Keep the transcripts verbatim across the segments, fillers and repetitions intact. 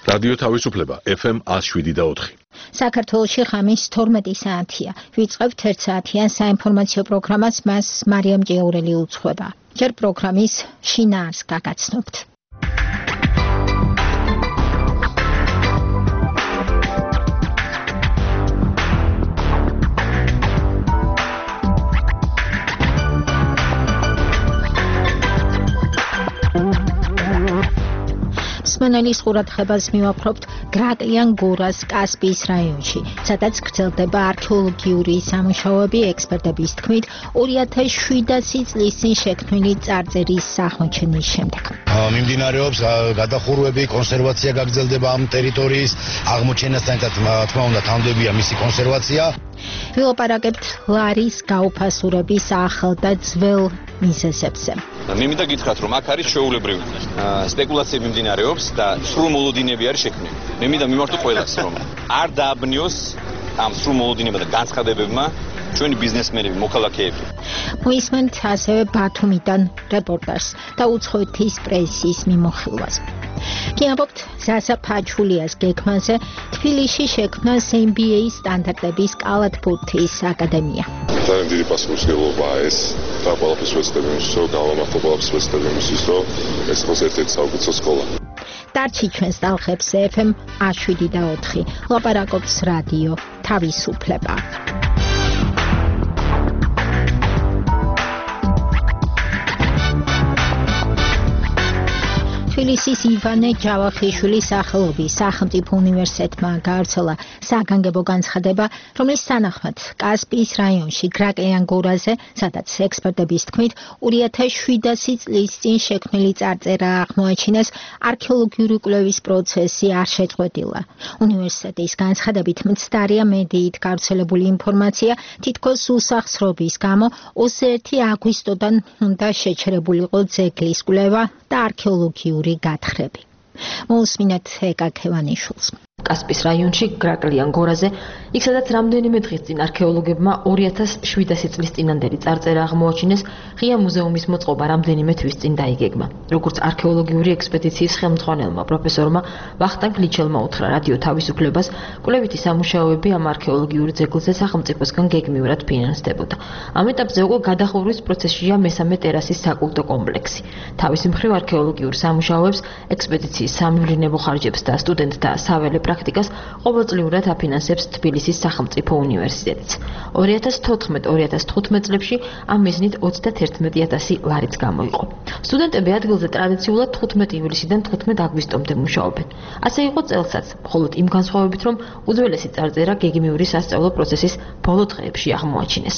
რადიო თავისუფლება ეფ ემ one oh seven და four. საქართველოში ღამის თორმეტი საათია. ვიწყებთ ერთ საათიან საინფორმაციო პროგრამას, მას მარიამ ჭიაურელი უძღვება. ჯერ პროგრამის შინაარსს გაგაცნობთ. მსმენელის ყურადღებას მივაფრობთ გრაკლიან გორას კასპიის რაიონში, სადაც გრძელდება არქეოლოგიური სამუშაოები. ექსპერტების თქმით, two thousand seven წლის წინ შექმნილი წარწერის აღმოჩენის შემდეგ. მიმდინარეობს გადახურვები, კონსერვაცია გაგრძელდება ამ ტერიტორიის აღმოჩენასთან ერთად, თქმა უნდა, თანდებია მისი კონსერვაცია. ვილაპარაკებთ ლარის გაუფასურების ახალ და ძველ მიზეზებზე. მინდა გითხრათ, რომ აქ არის ჩვეულებრივი სპეკულაციები მიმდინარეობს და სრულ მოლოდინები არის შექმნილი. მე მინდა მიმართოთ ყველას, რომ არ დააბნიოს ამ სრულ მოლოდინებმა და განცხადებებმა ჩვენი ბიზნესმენები, მოქალაქეები. მოისმენთ ასევე ბათუმიდან რეპორტაჟს და უცხოეთის პრესის მიმოხილვას. კი ამბობთ ზასა ფაჩულიას გეგმაზე თბილისში შექმნა ემ ბი ეი სტანდარტების კალათბურთის აკადემია. ძალიან დიდი პასუხისმგებლობაა ეს და ყველაფერს ვეცდები იმისთვის, რომ გავამართლო ყველაფერს ვეცდები იმისთვის, რომ ეს იყოს ერთ-ერთი საუკეთესო სკოლა. დარჩი ჩვენს ტალღებზე ეფ ემ one oh seven და four. ლაპარაკობს რადიო თავისუფლება. თბილისის ივანე ჯავახიშვილის სახელობის სახელმწიფო უნივერსიტეტმა გაავრცელა საგანგებო განცხადება, რომლის თანახმად კასპიის რაიონში გრაკლიან გორაზე, სადაც ექსპერტების თქმით two thousand seven წლის წინ შექმნილი წარწერა აღმოაჩინეს, არქეოლოგიური კვლევის პროცესი არ შეწყვეტილა. უნივერსიტეტის განცხადებით მცდარია მედიით გავრცელებული ინფორმაცია, თითქოს უსახსრობის გამო twenty-first აგვისტოდან უნდა შეჩერებულიყო ძეგლის კვლევა და არქეოლოგიური გათხრები. მოусმინეთ ეკა ქევანიშვილს. კასპიის რაიონში გრაკლიან გორაზე, იქ სადაც რამდენიმე დღის წინ არქეოლოგებმა two thousand seven წლის წინანდელი წარწერა აღმოაჩინეს, ღია მუზეუმის მოწყობა რამდენიმე თვის წინ დაიგეგმა. როგორც არქეოლოგიური ექსპედიციის ხელმძღვანელმა პროფესორმა ვახტანგ ლიჩელმა უთხრა რადიო თავისუფლებას, კვლევითი სამუშაოები ამ არქეოლოგიური ძეგლზე სახელმწიფოსგან გეგმიურად ფინანსდებოდა. ამ ეტაპზე უკვე გადახურვის პროცესშია მესამე ტერასის საკულტო კომპლექსი. თავის მხრივ არქეოლოგიურ სამუშაოებს, ექსპედიციის სამეურნეობო ხარჯებს და სტუდენტთა საველე პრაქტიკას ყოველწლიურად აფინანსებს თბილისის სახელმწიფო უნივერსიტეტიც. two thousand fourteen two thousand fifteen წლებში ამ მიზნით thirty-one thousand ლარიც გამოიყო. სტუდენტები ადგილზე ტრადიციულად ხუთმეტი ივლისიდან თხუთმეტ აგვისტომდე მუშაობენ. ასე იყო წელსაც, მხოლოდ იმ განსხვავებით, რომ უძველესი წარწერა გეგმიური სასწავლო პროცესის ბოლო დღეებში აღმოაჩინეს.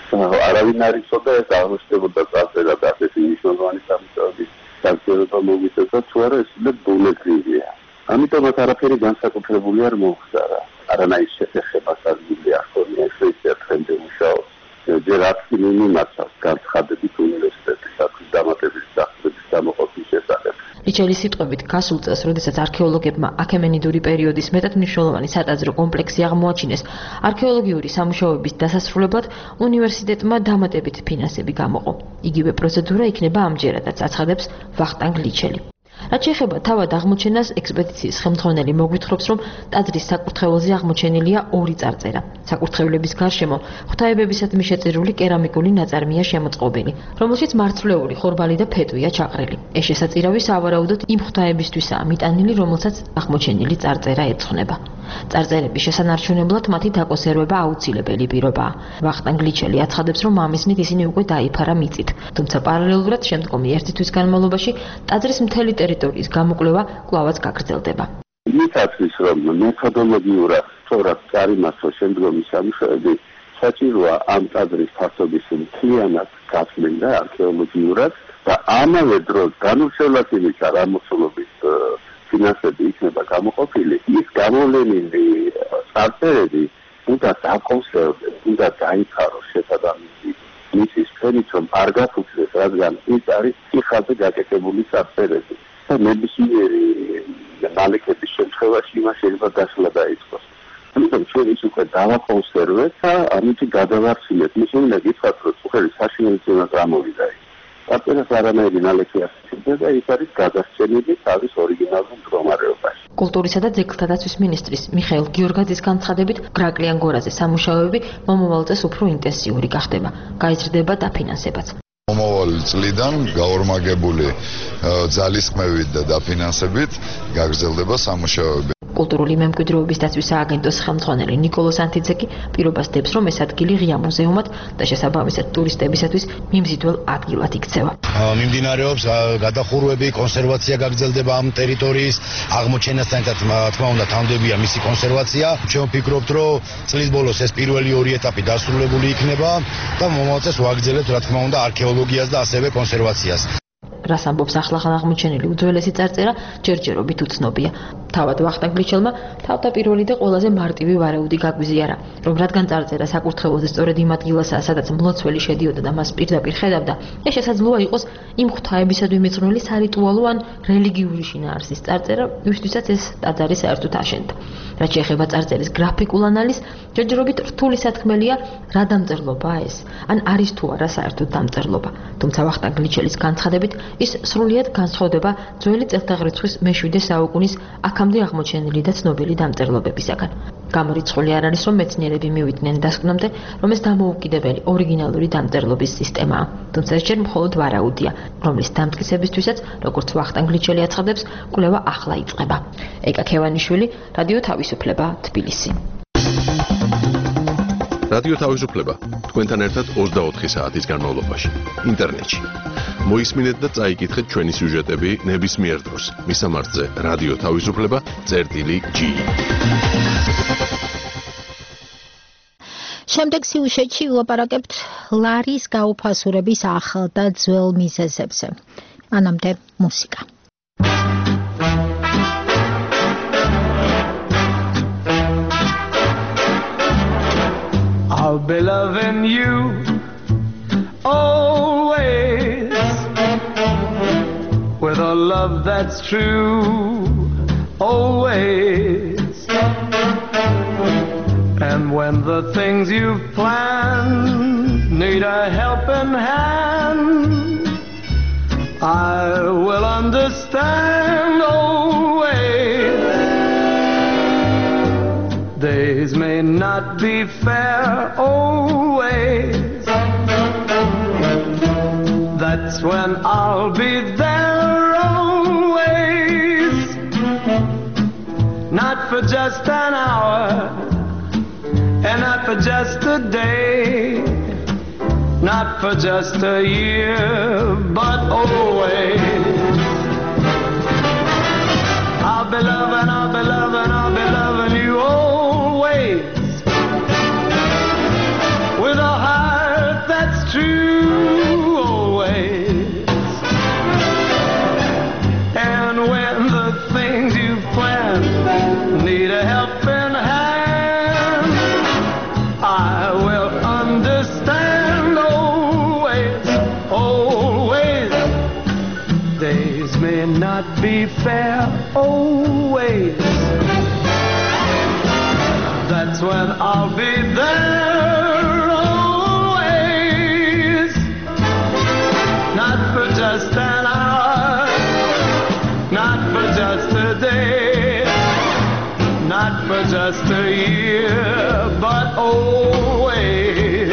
არავინ არ იცოდა ეს აღმოჩნდებოდა წარწერა და ასეთი მნიშვნელოვანი სამუშაოების გაგრძელება მოგიწევდა, თუ არა ეს ბუნებრივია. ამიტომაც არაფერი განსაკუთრებული არ მოხდა. არანაირი შეხება სადგური არ ხონია ეს ტრენდი მუშაობს. ჯერ არც მიმართავს განცხადებით უნივერსიტეტის საკუთრის დამატების სახების გამოყოფის შესახებ. ლიჩელის სიტყვებით, გასულ წელს, როდესაც არქეოლოგებმა აქემენიდური პერიოდის მეტად მნიშვნელოვანი სატაძრო კომპლექსი აღმოაჩინეს, არქეოლოგიური სამუშაოების დასასრულებლად უნივერსიტეტმა დამატებით ფინანსები გამოყო. იგივე პროცედურა იქნება ამჯერადაც, აცხადებს ვახტანგ ლიჩელი. რაც შეეხება თავად აღმოჩენას, ექსპედიციის ხელმძღვანელი მოგვითხრობს, რომ ტაძრის საკურთხეველზე აღმოჩენილია ორი წარწერა. საკურთხევლების გარშემო ღვთაებებისადმი შეწირული კერამიკული ნაწარმია შემოწყობილი, რომელშიც მარცვლეული ხორბალი და ფეტვია ჩაყრილი. ეს შესაწირავი სავარაუდოდ იმ ღვთაებისთვისაა მიტანილი, რომელსაც აღმოჩენილი წარწერა ეძღვნება. წარწერების შესანარჩუნებლად მათი დაკონსერვება აუცილებელი პირობაა. ვახტანგ ლიჩელი აცხადებს, რომ ამ მიზნით ისინი უკვე დაიფარა მიწით, თუმცა პარალელურად შემდგომი ერთი თვის განმავლობაში ტაძრის მთელი ტერიტორიის გამოკვლევა კვლავაც გაგრძელდება. მითაცის, რომ მეთოდოლოგიურად სწორად წარიმართოს შემდგომი სამუშაოები, საჭიროა ამ ტაძრის ფართობის მთლიანად გაწმენდა არქეოლოგიურად და ამავე დროს განუცვლელად იმის რამოცულობის ფინანსები იქნება გამოყოფილი, ის გამოვლენილი წარწერები უნდა დაკონსერვდეს, უნდა დაიფაროს შესაბამისი მიწის ფენით, რომ არ გაფუძნდეს, რადგან ის არის სიხაზე გაკეთებული წარწერები. და ნებისმიერი ნალექების შემთხვევაში იმას შეიძლება დასვლა დაიწყოს. ამიტომ ჩვენ ის უკვე დავაკონსერვეთ და ამით გადავარჩინეთ. მის უნდა გითხრათ, რომ უხელი საშინელებაც ამოვიდა. წარწერას არანაირი ნალექი არ შეძება და ის არის გადარჩენილი თავის ორიგინალურ მდგომარეობაში. კულტურისა და ძეგლთა დაცვის მინისტრის მიხეილ გიორგაძის განცხადებით, გრაკლიან გორაზე სამუშაოები მომავალ წელს უფრო ინტენსიური გახდება, გაიზრდება დაფინანსებაც. მომავალი წლიდან გაორმაგებული ძალისხმევით და დაფინანსებით გაგრძელდება სამუშაოები. კულტურული მემკვიდრეობის დაცვის სააგენტოს ხელმძღვანელი ნიკოლოს ანთიძე პირობას დებს, რომ ეს ადგილი ღია მუზეუმად და შესაბამისად ტურისტებისათვის მიმზიდველ ადგილად იქცევა. მიმდინარეობს გადახურვები, კონსერვაცია გაგრძელდება ამ ტერიტორიის, აღმოჩენასთან თქმა უნდა თანდებია მისი კონსერვაცია. ჩვენ ვფიქრობთ, რომ წლის ბოლოს ეს პირველი ორი ეტაპი დასრულებული იქნება და მომავალ წელს ვაგრძელებთ რა თქმა უნდა არქეოლოგიას და ასევე კონსერვაციას. რას ამბობს ახლახან აღმოჩენილი უძველესი წარწერა, ჯერჯერობით უცნობია. თავად ვახტანგ გლიჩელმა თავდაპირველი და ყველაზე მარტივი ვარაუდი გაგვიზიარა, რომ რადგან წარწერა საკურთხეველზე სწორედ იმ ადგილასაა, სადაც მლოცველი შედიოდა და მას პირდაპირ ხედავდა, ეს შესაძლოა იყოს იმ ღვთაებისადმი მიძღვნილი სარიტუალო ან რელიგიური შინაარსის წარწერა, ვისთვისაც ეს ტაძარი საერთოდ აშენდა. რაც შეეხება წარწერის გრაფიკულ ანალიზს, ჯერჯერობით რთული სათქმელია, რა დამწერლობაა ეს, ან არის თუ არა საერთოდ დამწერლობა. თუმცა ვახტანგ გლიჩელის განცხადებით, ის სრულიად განსხვავდება ძველი წელთაღრიცხვის მეშვიდე საუკუნის აქამდე აღმოჩენილი და ცნობილი დამწერლობებისაგან. გამორიცხული არ არის, რომ მეცნიერები მივიდნენ დასკვნამდე, რომ ეს დამოუკიდებელი ორიგინალური დამწერლობის სისტემაა. თუმცა ეს ჯერ მხოლოდ ვარაუდია, რომლის დამტკიცებისთვისაც, როგორც ვახტანგ გლიჩელი აცხადებს, კვლევა ახლა იწყება. ეკა ქევანიშვილი, რადიო თავისუფლება, თბილისი. რადიო თავისუფლება თქვენთან ერთად ოცდაოთხი საათის განმავლობაში ინტერნეტში. მოისმინეთ და წაიკითხეთ ჩვენი სიუჟეტები ნებისმიერ დროს. მისამართზე რადიო თავისუფლება წერტილი ჯი. შემდეგ სიუჟეტში ვილაპარაკებთ ლარის გაუფასურების ახალ და ძველ მიზეზებზე. მანამდე მუსიკა. I'll be loving you always with a love that's true, always. And when the things you've planned need a helping hand, I will understand always. Days may not be fair always. That's when I'll be there always. Not for just an hour and not for just a day, not for just a year, but always. I'll be loving, I'll be loving, I'll be loving you always. With a heart that's true always. And when the things you've planned need a helping hand, I will understand always, always. Days may not be fair always. That's when I'll be there always. Not for just an hour, not for just a day, not for just a year, but always.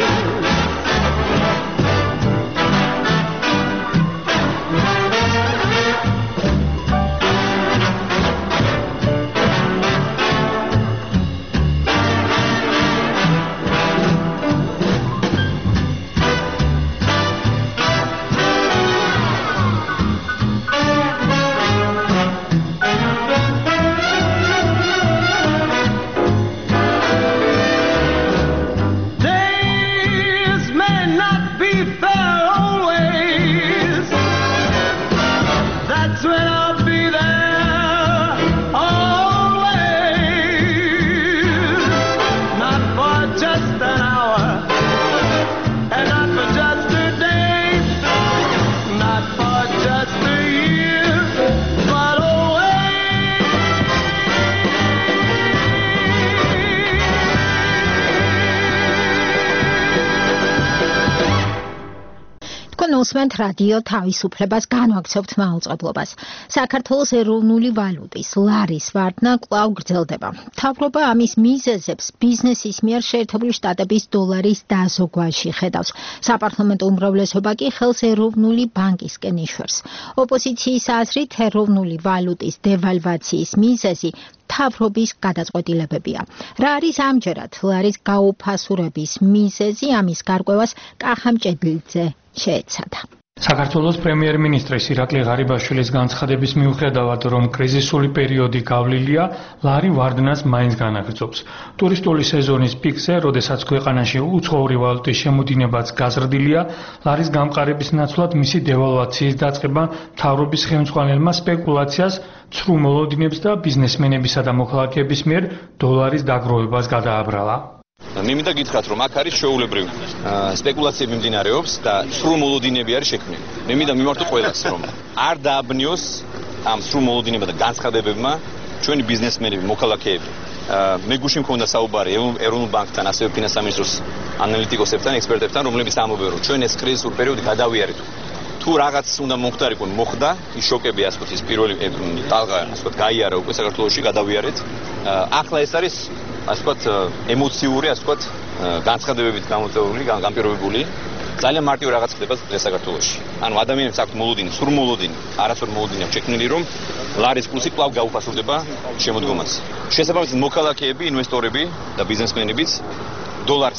თქვენ უსმენთ რადიო თავისუფლებას, განვაგრძობთ მაუწყებლობას. საქართველოს ეროვნული ვალუტის ლარის ვარდნა კვლავ გრძელდება. მთავრობა ამის მიზეზებს ბიზნესის მიერ შეერთებული შტატების დოლარის დაზოგვაში ხედავს. საპარლამენტო უმრავლესობა კი ხელს ეროვნული ბანკისკენ იშვერს. ოპოზიციის აზრით ეროვნული ვალუტის დევალვაციის მიზეზი მთავრობის გადაწყვეტილებებია. რა არის ამჯერად ლარის გაუფასურების მიზეზი, ამის გარკვევას კახამ ჭედლიძე შეეცადა. საქართველოს პრემიერ-მინისტრის ირაკლი ღარიბაშვილის განცხადების მიუხედავად, რომ კრიზისული პერიოდი გავლილია, ლარი ვარდნას მაინც განაგრძობს. ტურისტული სეზონის პიკზე, როდესაც ქვეყანაში უცხოური ვალუტის შემოდინებაც გაზრდილია, ლარის გამყარების ნაცვლად მისი დევალვაციის დაწყება მთავრობის ხელმძღვანელმა სპეკულაციას, ცრუ მოლოდინებს და ბიზნესმენებისა და მოქალაქეების მიერ დოლარის დაგროვებას გადააბრალა. მე მინდა გითხრათ, რომ აქ არის ჩვეულებრივი სპეკულაციები მიმდინარეობს და ცრუ მოლოდინები არის შექმნილი. მე მინდა მიმართოთ ყველას, რომ არ დააბნიოს ამ ცრუ მოლოდინებმა და განცხადებებმა ჩვენი ბიზნესმენები, მოქალაქეები. მე გუშინ მქონდა საუბარი ეროვნულ ბანკთან, ასევე ფინანსთა ministrოს ანალიტიკოსებთან, ექსპერტებთან, რომლებიც ამბობენ, რომ ჩვენ ეს კრიზისური პერიოდი გადავიარეთ. თუ რაღაც უნდა მომხდარიყო, მოხდა, ის შოკები, ასე ვთქვათ, ის პირველი ტალღა, ასე ვთქვათ, გაიარა უკვე საქართველოში, გადავიარეთ. ახლა ეს არის ასე ვთქვათ, ემოციური, ასე ვთქვათ, განცხადებებით გამოწვეული, განპირობებული. ძალიან მარტივ რაღაც ხდება დღეს საქართველოში. ანუ ადამიანებს აქვთ მოლოდინი, სრულ მოლოდინი, არასრულ მოლოდინი აქვს შექმნილი, რომ ლარის კურსი კვლავ გაუფასურდება შემოდგომას. შესაბამისად, მოქალაქეები, ინვესტორები და ბიზნესმენებიც დოლარს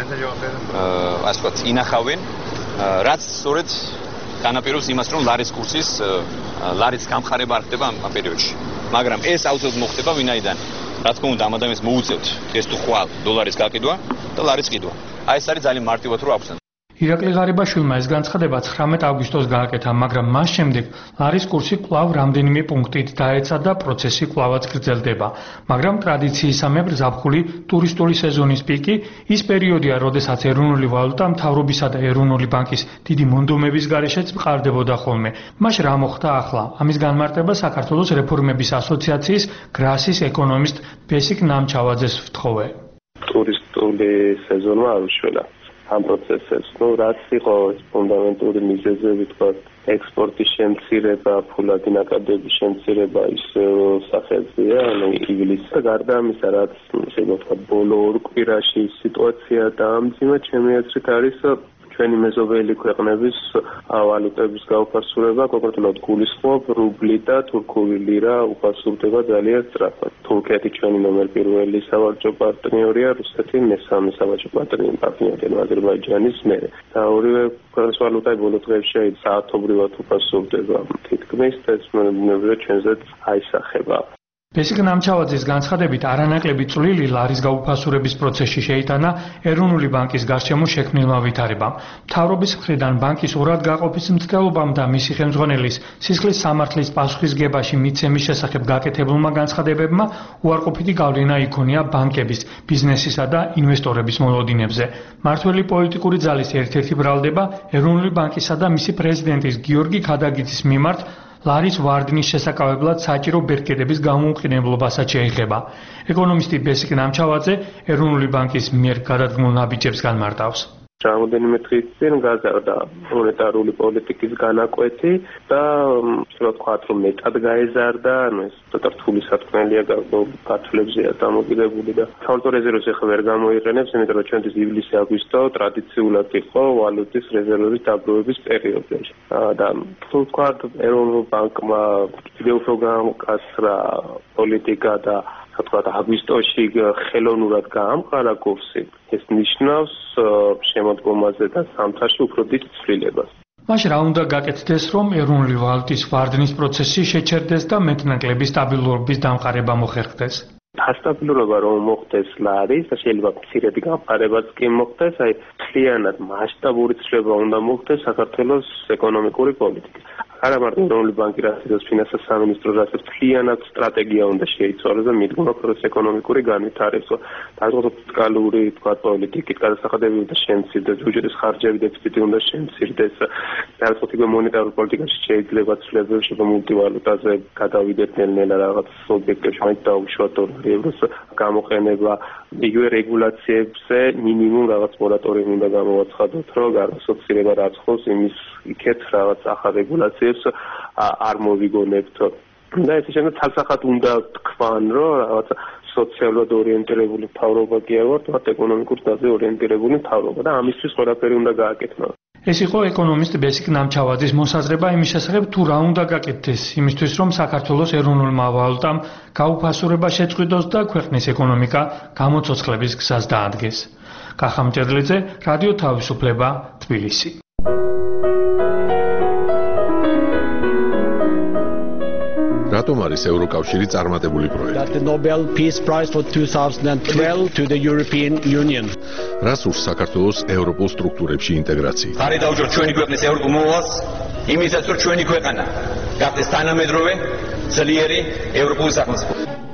ასე ვთქვათ, ინახავენ, რაც სწორედ განაპირობებს იმას, რომ ლარის კურსის ლარის გამყარება არ ხდება ამ პერიოდში. მაგრამ ეს აუცილებლად მოხდება ვინაიდან რა თქმა უნდა ამ ადამიანს მოუწევთ ეს თუ ხვალ დოლარის გაკიდვა და ლარის ყიდვა. აი ეს არის ძალიან მარტივად რო აქვს. ირაკლი ღარიბაშვილმა ეს განცხადება ცხრამეტ აგვისტოს გააკეთა, მაგრამ მას შემდეგ ლარის კურსი კვლავ რამდენიმე პუნქტით დაეცა და პროცესი კვლავაც გრძელდება. მაგრამ ტრადიციისამებრ ზაფხული ტურისტული სეზონის პიკი, ის პერიოდია, როდესაც ეროვნული ვალუტა მთავრობისა და ეროვნული ბანკის დიდი მონდომების გარეშეც მყარდებოდა ხოლმე. მაშ რა მოხდა ახლა? ამის განმარტება საქართველოს რეფორმების ასოციაციის გრასის ეკონომისტ ბესიკ ნამჩავაძეს ვთხოვე. ტურისტული სეზონმა არ უშველა ამ პროცესებს, ну, რაც იყო ფუნდამენტური მიზეზები, თქვა, ექსპორტის შემცირება, ფულადი ნაკადების შემცირება ის სახელზეა, ანუ ივლისსა გარდა ამისა, რაც შეიძლება ბოლო ორ კვირაში სიტუაცია დაამძიმა, ჩემი აზრით არის ჩვენი მეზობელი ქვეყნების ვალუტების გაუფასურება, კონკრეტულად გულისხმობ რუბლი და თურქული ლირა უფასურდება ძალიან სწრაფად. თურქეთი ჩვენი ნომერ პირველი სავაჭრო პარტნიორია, რუსეთი მესამე სავაჭრო პარტნიორია აზერბაიჯანის მერე. და ორივე ქვეყნის ვალუტა ბოლო დღეებში საათობრივად უფასურდება. თითქმის ეს მოვიდა ჩვენზეც აისახება. ბესიკ ნამჩავაძის განცხადებით არანაკლები წვლილი ლარის გაუფასურების პროცესში შეიტანა ეროვნული ბანკის გარშემო შექმნილმა ვითარებამ. მთავრობის მხრიდან ბანკის ორად გაყოფის მცდელობამ და მისი ხელმძღვანელის სისხლის სამართლის პასუხისგებაში მიცემის შესახებ გაკეთებულმა განცხადებებმა უარყოფითი გავლენა იქონია ბანკების, ბიზნესისა და ინვესტორების მოლოდინებზე. მმართველი პოლიტიკური ძალის ერთ-ერთი ბრალდება ეროვნული ბანკისა და მისი პრეზიდენტის გიორგი ქადაგიძის მიმართ ლარის ვარდნის შესაკავებლად საჭირო ბერკეტების გამოუყენებლობასაც შეეხება. ეკონომისტი ბესიკ ნამჩავაძე ეროვნული ბანკის მიერ გადადგმულ ნაბიჯებს განმარტავს. რამდენიმე დღის წინ გაზარდა მონეტარული პოლიტიკის განაკვეთი და შეიძლება ვთქვათ, რომ მეტად გაეზარდა, ანუ ეს ცოტა რთული სათქმელია გათვლებზეა დამოკიდებული და სავალუტო რეზერვს ახლა ვერ გამოიყენებს, იმიტომ რომ ჩვენთვის ივლისი აგვისტო ტრადიციულად იყო ვალუტის რეზერვების დაგროვების პერიოდი. და თუ ვთქვათ, ეროვნულ ბანკმა კიდევ უფრო გამკაცრა პოლიტიკა და თქვათ აგვისტოში ხელოვნურად გაამყარა კურსი, ეს ნიშნავს შემოდგომაზე და სამთაში უფრო დიდ ცვლილებას. მაშ რა უნდა გაკეთდეს, რომ ეროვნული ვალუტის ვარდნის პროცესი შეჩერდეს და მეტნაკლები სტაბილურობის დამყარება მოხერხდეს? ასტაბილურობა რომ მოხდეს ლარის და შეიძლება მცირედი გამყარებაც კი მოხდეს, აი მთლიანად მასშტაბური ცვლილება უნდა მოხდეს საქართველოს ეკონომიკური პოლიტიკის. არა მარტო ეროვნული ბანკი, რასაც ფინანსთა სამინისტრო, რასაც მთლიანად სტრატეგია უნდა შეიცვალოს და მიდგომა პროცესის ეკონომიკური განვითარება. დაახლოებით ფისკალური თქვა პოლიტიკის გადასახადები უნდა შემცირდეს, ბიუჯეტის ხარჯები დეფიციტი უნდა შემცირდეს. დაახლოებით მონეტარულ პოლიტიკაში შეიძლება ცვლილებები შეება მულტივალუტაზე გადავიდეთ ნელ-ნელა რაღაც ობიექტებში, მაინც დაუშვათ დოლარი ევროს გამოყენება იგივე რეგულაციებზე მინიმუმ რაღაც მორატორიუმი უნდა გამოვაცხადოთ, რომ განსაცდელობა რაც ხოს იმის იქეთ რაღაც ახალ რეგულაციებს არ მოვიგონებთ. და ეს შეიძლება თალსახად უნდა თქვან, რომ რაღაც სოციალურად ორიენტირებული მთავრობა კი არ ვართ, ვართ ეკონომიკურ დაზე ორიენტირებული მთავრობა და ამისთვის ყველაფერი უნდა გააკეთოს. ეს იყო ეკონომისტ ბესიკ ნამჩავაძის მოსაზრება იმის შესახებ, თუ რა უნდა გაკეთდეს იმისთვის, რომ საქართველოს ეროვნულმა ვალუტამ გაუფასურება შეწყვიტოს და ქვეყნის ეკონომიკა გამოცოცხლების გზას დაადგეს. კახა მჭედლიძე, რადიო თავისუფლება, თბილისი. რატომ არის ევროკავშირი წარმატებული პროექტი? The Nobel Peace Prize for twenty twelve to the European Union. რას ურს საქართველოს ევროპულ სტრუქტურებში ინტეგრაცია? ხარი დავუჯეროთ ჩვენი ქვეყნის ევროპულ მოვალს, იმისაც რომ ჩვენი ქვეყანა გახდეს თანამედროვე, ძლიერი ევროპული სახელმწიფო.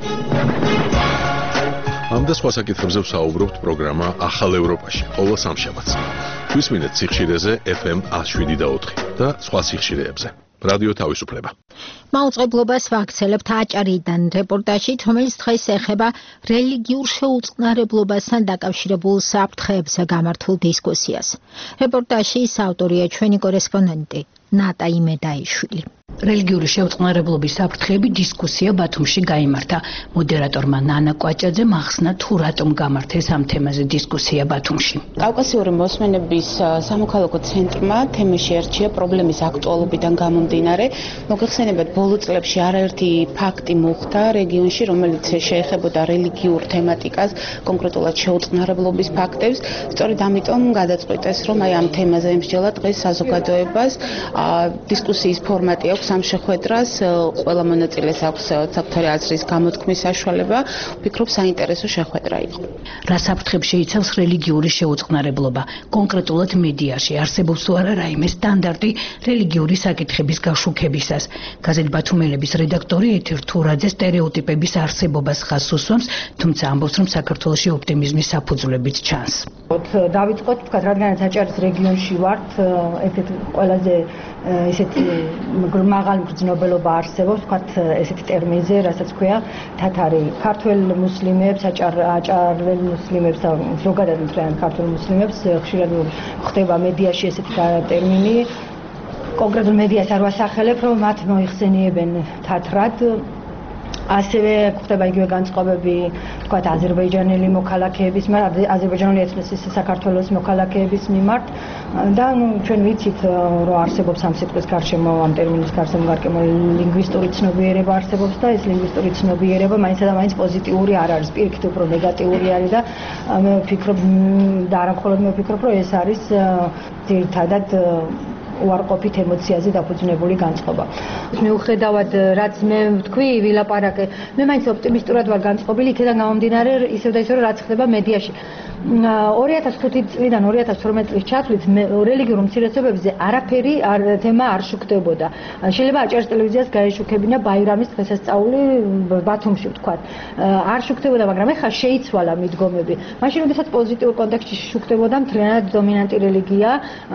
ამ და სხვა საკითხებზე ვსაუბრობთ პროგრამა ახალ ევროპაში, ყოველ სამშაბათს. გვისმინეთ სიხშირეზე ეფ ემ one oh seven და ოთხი და სხვა სიხშირეებზე. რადიო თავისუფლება. მაუწყებლობას ვაქცელებთ აჭარიდან რეპორტაჟით, რომელიც დღეს ეხება რელიგიურ შეუწყნარებლობასთან დაკავშირებულ საფრთხეებზე გამართულ დისკუსიას. რეპორტაჟის ავტორია ჩვენი კორესპონდენტი ნატა იმედაიშვილი. რელიგიური შეუწყნარებლობის საფრთხეები დისკუსია ბათუმში გაიმართა. მოდერატორმა ნანა კვაჭაძე მახსნა თუ რატომ გამართეს ამ თემაზე დისკუსია ბათუმში. კავკასიური მოსმენების სამოქალაქო ცენტრმა თემაში ერჩია პრობლემის აქტუალობიდან გამომდინარე. მოგეხსენებათ, ბოლო წლებში არაერთი ფაქტი მოხდა რეგიონში, რომელიც შეეხებოდა რელიგიურ თემატიკას, კონკრეტულად შეუწყნარებლობის ფაქტებს. სწორედ ამიტომ გადაწყვიტეს, რომ აი ამ თემაზე ემსჯელა დღეს საზოგადოებას. დისკუსიის ფორმატი აქვს ამ შეხვედრას, ყველა მონაწილეს აქვს საკუთარი აზრის გამოთქმის საშუალება. ვფიქრობ, საინტერესო შეხვედრა იყო. რა საფრთხებს შეიცავს რელიგიური შეუწყნარებლობა? კონკრეტულად მედიაში არსებობს თუ არა რაიმე სტანდარტი რელიგიური საკითხების გაშუქებისას? გაზეთ ბათუმელების რედაქტორი ეთერ თურაძე სტერეოტიპების არსებობას ხაზს უსვამს, თუმცა ამბობს, რომ საქართველოში ოპტიმიზმის საფუძვლებიც ჩანს. დავიწყოთ, თქვათ, რადგანაც აჭარის რეგიონში ვართ, ერთ-ერთ ყველაზე ესეთი მაღალი მგრძნობელობა არსებობს, თქვათ, ესეთი ტერმინზე, რასაც ქვია თათარი. ქართველ მუსლიმებს, აჭარელ მუსლიმებს და ზოგადად მთლიან ქართველ მუსლიმებს ხშირად ხდება მედიაში ესეთი ტერმინი. კონკრეტულ მედიას არ ვასახელებ, რომ მათ მოიხსენიებენ თათრად. ასევე ხდება იგივე განწყობები, თქვათ, აზერბაიჯანელი მოქალაქეების, აზერბაიჯანული ეთნოსის საქართველოს მოქალაქეების მიმართ და ნუ ჩვენ ვიცით, რომ არსებობს ამ სიტყვის გარშემო, ამ ტერმინის გარშემო გარკვეული ლინგვისტური ცნობიერება არსებობს და ეს ლინგვისტური ცნობიერება მაინცსა და მაინც პოზიტიური არ არის, პირიქით უფრო ნეგატიური არის და მე ვფიქრობ და არა მხოლოდ მე ვფიქრობ, რომ ეს არის ძირითადად უარყოფით ემოციაზე დაფუძნებული განწყობა. მიუხედავად რაც მე ვთქვი, ვილაპარაკე, მე მაინც ოპტიმისტურად ვარ განწყობილი, იქიდან გამომდინარე, ისევ და ისევ რაც ხდება მედიაში. ორი ათას ხუთი წლიდან ორი ათას თორმეტი წლის ჩათვლით რელიგიურ უმცირესობებზე არაფერი თემა არ შუქდებოდა. შეიძლება აჭარის ტელევიზიას გაეშუქებინა ბაირამის დღესასწაული ბათუმში, ვთქვათ. არ შუქდებოდა, მაგრამ ეხლა შეიცვალა მიდგომები. მაშინ როდესაც პოზიტიურ კონტექსტში შუქდებოდა მთლიანად დომინანტი რელიგია,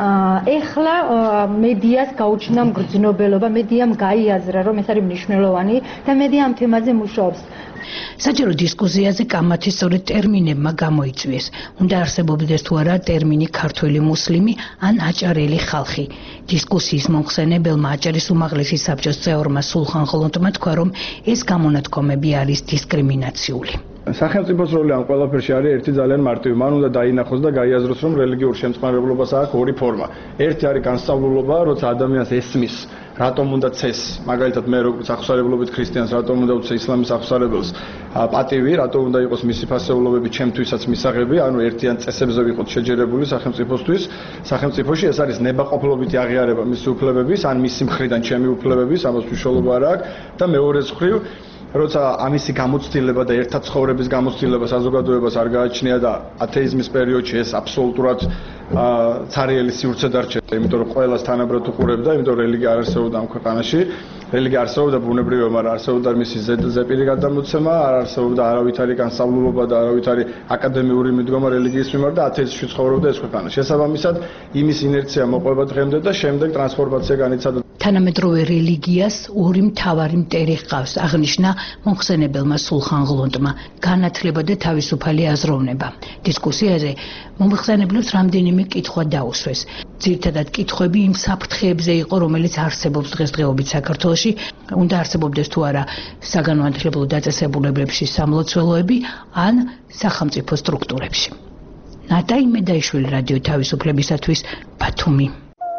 ეხლა მედიას გაუჩნდა მგრძნობელობა, მედიამ გაიაზრა, რომ ეს არის მნიშვნელოვანი და მედია ამ თემაზე მუშაობს. საჯარო დისკუსიაზე კამათის სწორედ ტერმინებმა გამოიწვიეს. უნდა არსებობდეს თუ არა ტერმინი ქართველი მუსლიმი ან აჭარელი ხალხი. დისკუსიის მომხსენებელმა აჭარის უმაღლესი საბჭოს წევრმა სულხან ხოლონტმა თქვა, რომ ეს გამონათქვამები არის დისკრიმინაციული. სახელმწიფოს როლი ამ ყველაფერში არის ერთი ძალიან მარტივი. მან უნდა დაინახოს და გაიაზროს, რომ რელიგიურ შემწყნარებლობას აქვს ორი ფორმა. ერთი არის განსწავლულობა, როცა ადამიანს ესმის, რატომ უნდა ცეს, მაგალითად მე როგორც აღსარებლობით ქრისტიანს, რატომ უნდა უცე ისლამის აღსარებელს პატივი, რატომ უნდა იყოს მისი ფასეულობები ჩემთვისაც მისაღები, ანუ ერთიან წესებზე ვიყოთ შეჯერებული სახელმწიფოსთვის. სახელმწიფოში ეს არის ნებაყოფლობითი აღიარება მისი უფლებების, ან მისი მხრიდან ჩემი უფლებების, ამას მნიშვნელობა არ აქვს და მეორეს მხრივ როცა ამისი გამოცდილება და ერთად ცხოვრების გამოცდილება საზოგადოებას არ გააჩნია და ათეიზმის პერიოდში ეს აბსოლუტურად ცარიელი სივრცე დარჩა, იმიტომ რომ ყველას თანაბრად უყურებდა, იმიტომ რომ რელიგია არ არსებობდა ამ ქვეყანაში. რელიგია არსებობდა ბუნებრივია, მაგრამ არსებობდა მისი ზედაპირი გადამოცემა, არ არსებობდა არავითარი განსწავლულობა და არავითარი აკადემიური მიდგომა რელიგიის მიმართ და ათეიზმში ცხოვრობდა ეს ქვეყანა. შესაბამისად, იმის ინერცია მოყვება დღემდე და შემდეგ ტრანსფორმაცია განიცადა. თანამედროვე რელიგიას ორი მთავარი მტერი ჰყავს, აღნიშნა მომხსენებელმა სულხან ღლონტმა, განათლება და თავისუფალი აზროვნება. დისკუსიაზე მომხსენებლებს რამდენიმე კითხვა დაუსვეს. ძირითადად კითხვები იმ საფრთხეებზე იყო, რომელიც არსებობს დღესდღეობით საქართველოში, უნდა არსებობდეს თუ არა საგანმანათლებლო დაწესებულებებში სამლოცველოები ან სახელმწიფო სტრუქტურებში. ნატაი მედაიშვილი, რადიო თავისუფლებისათვის, ბათუმი.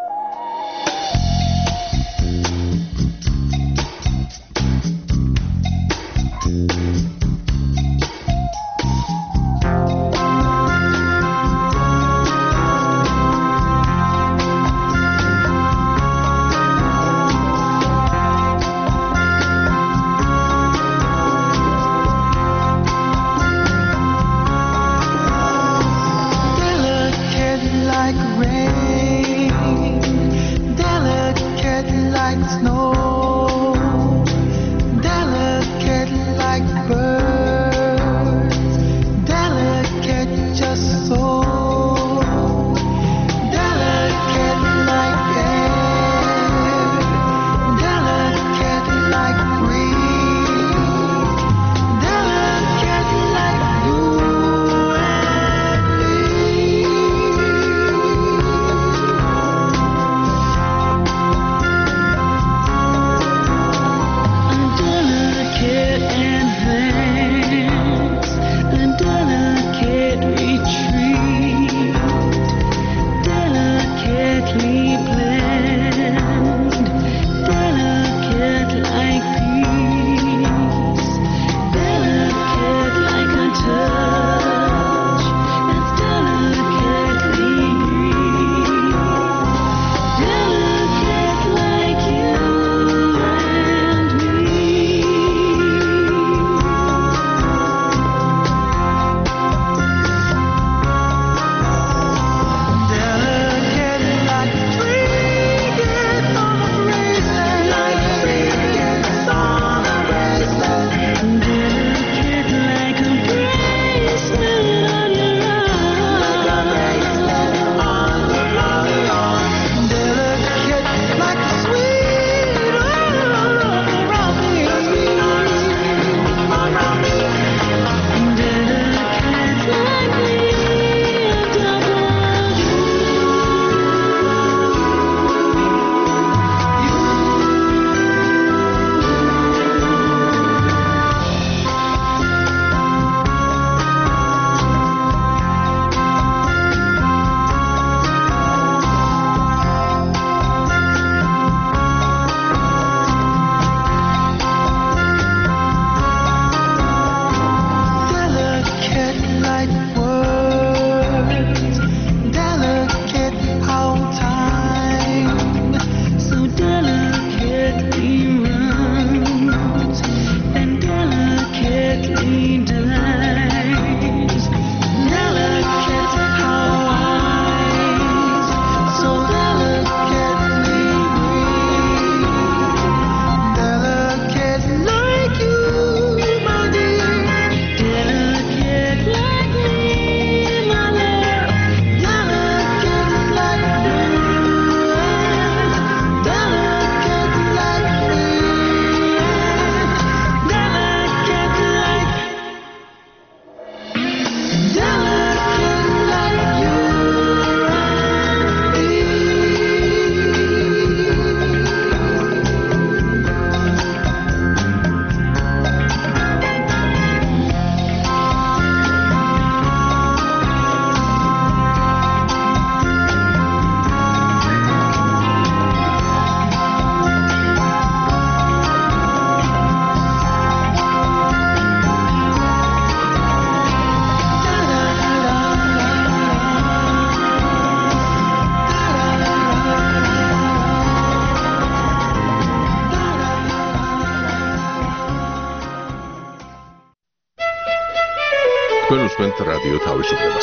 თქვენ უსმენთ რადიო თავისუფლებას.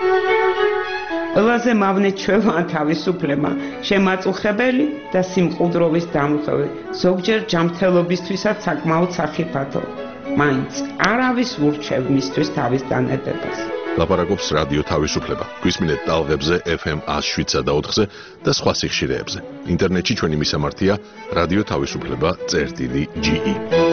ყველაზე მავნე ჩვევა თავისუფლება, შემაწუხებელი და სიმყუდროვის დამხევი, ზოგჯერ ჯანმრთელობისთვისაც საკმაოდ სახიფათო. მაინც არავის ურჩევ მისთვის თავის დანედებას. ლაპარაკობს რადიო თავისუფლება. გვისმინეთ ტალღებზე ეფ ემ one oh seven და ოთხზე და სხვა სიხშირეებზე. ინტერნეტში ჩვენი მისამართია რადიო თავისუფლება წერტილი ჯი ი.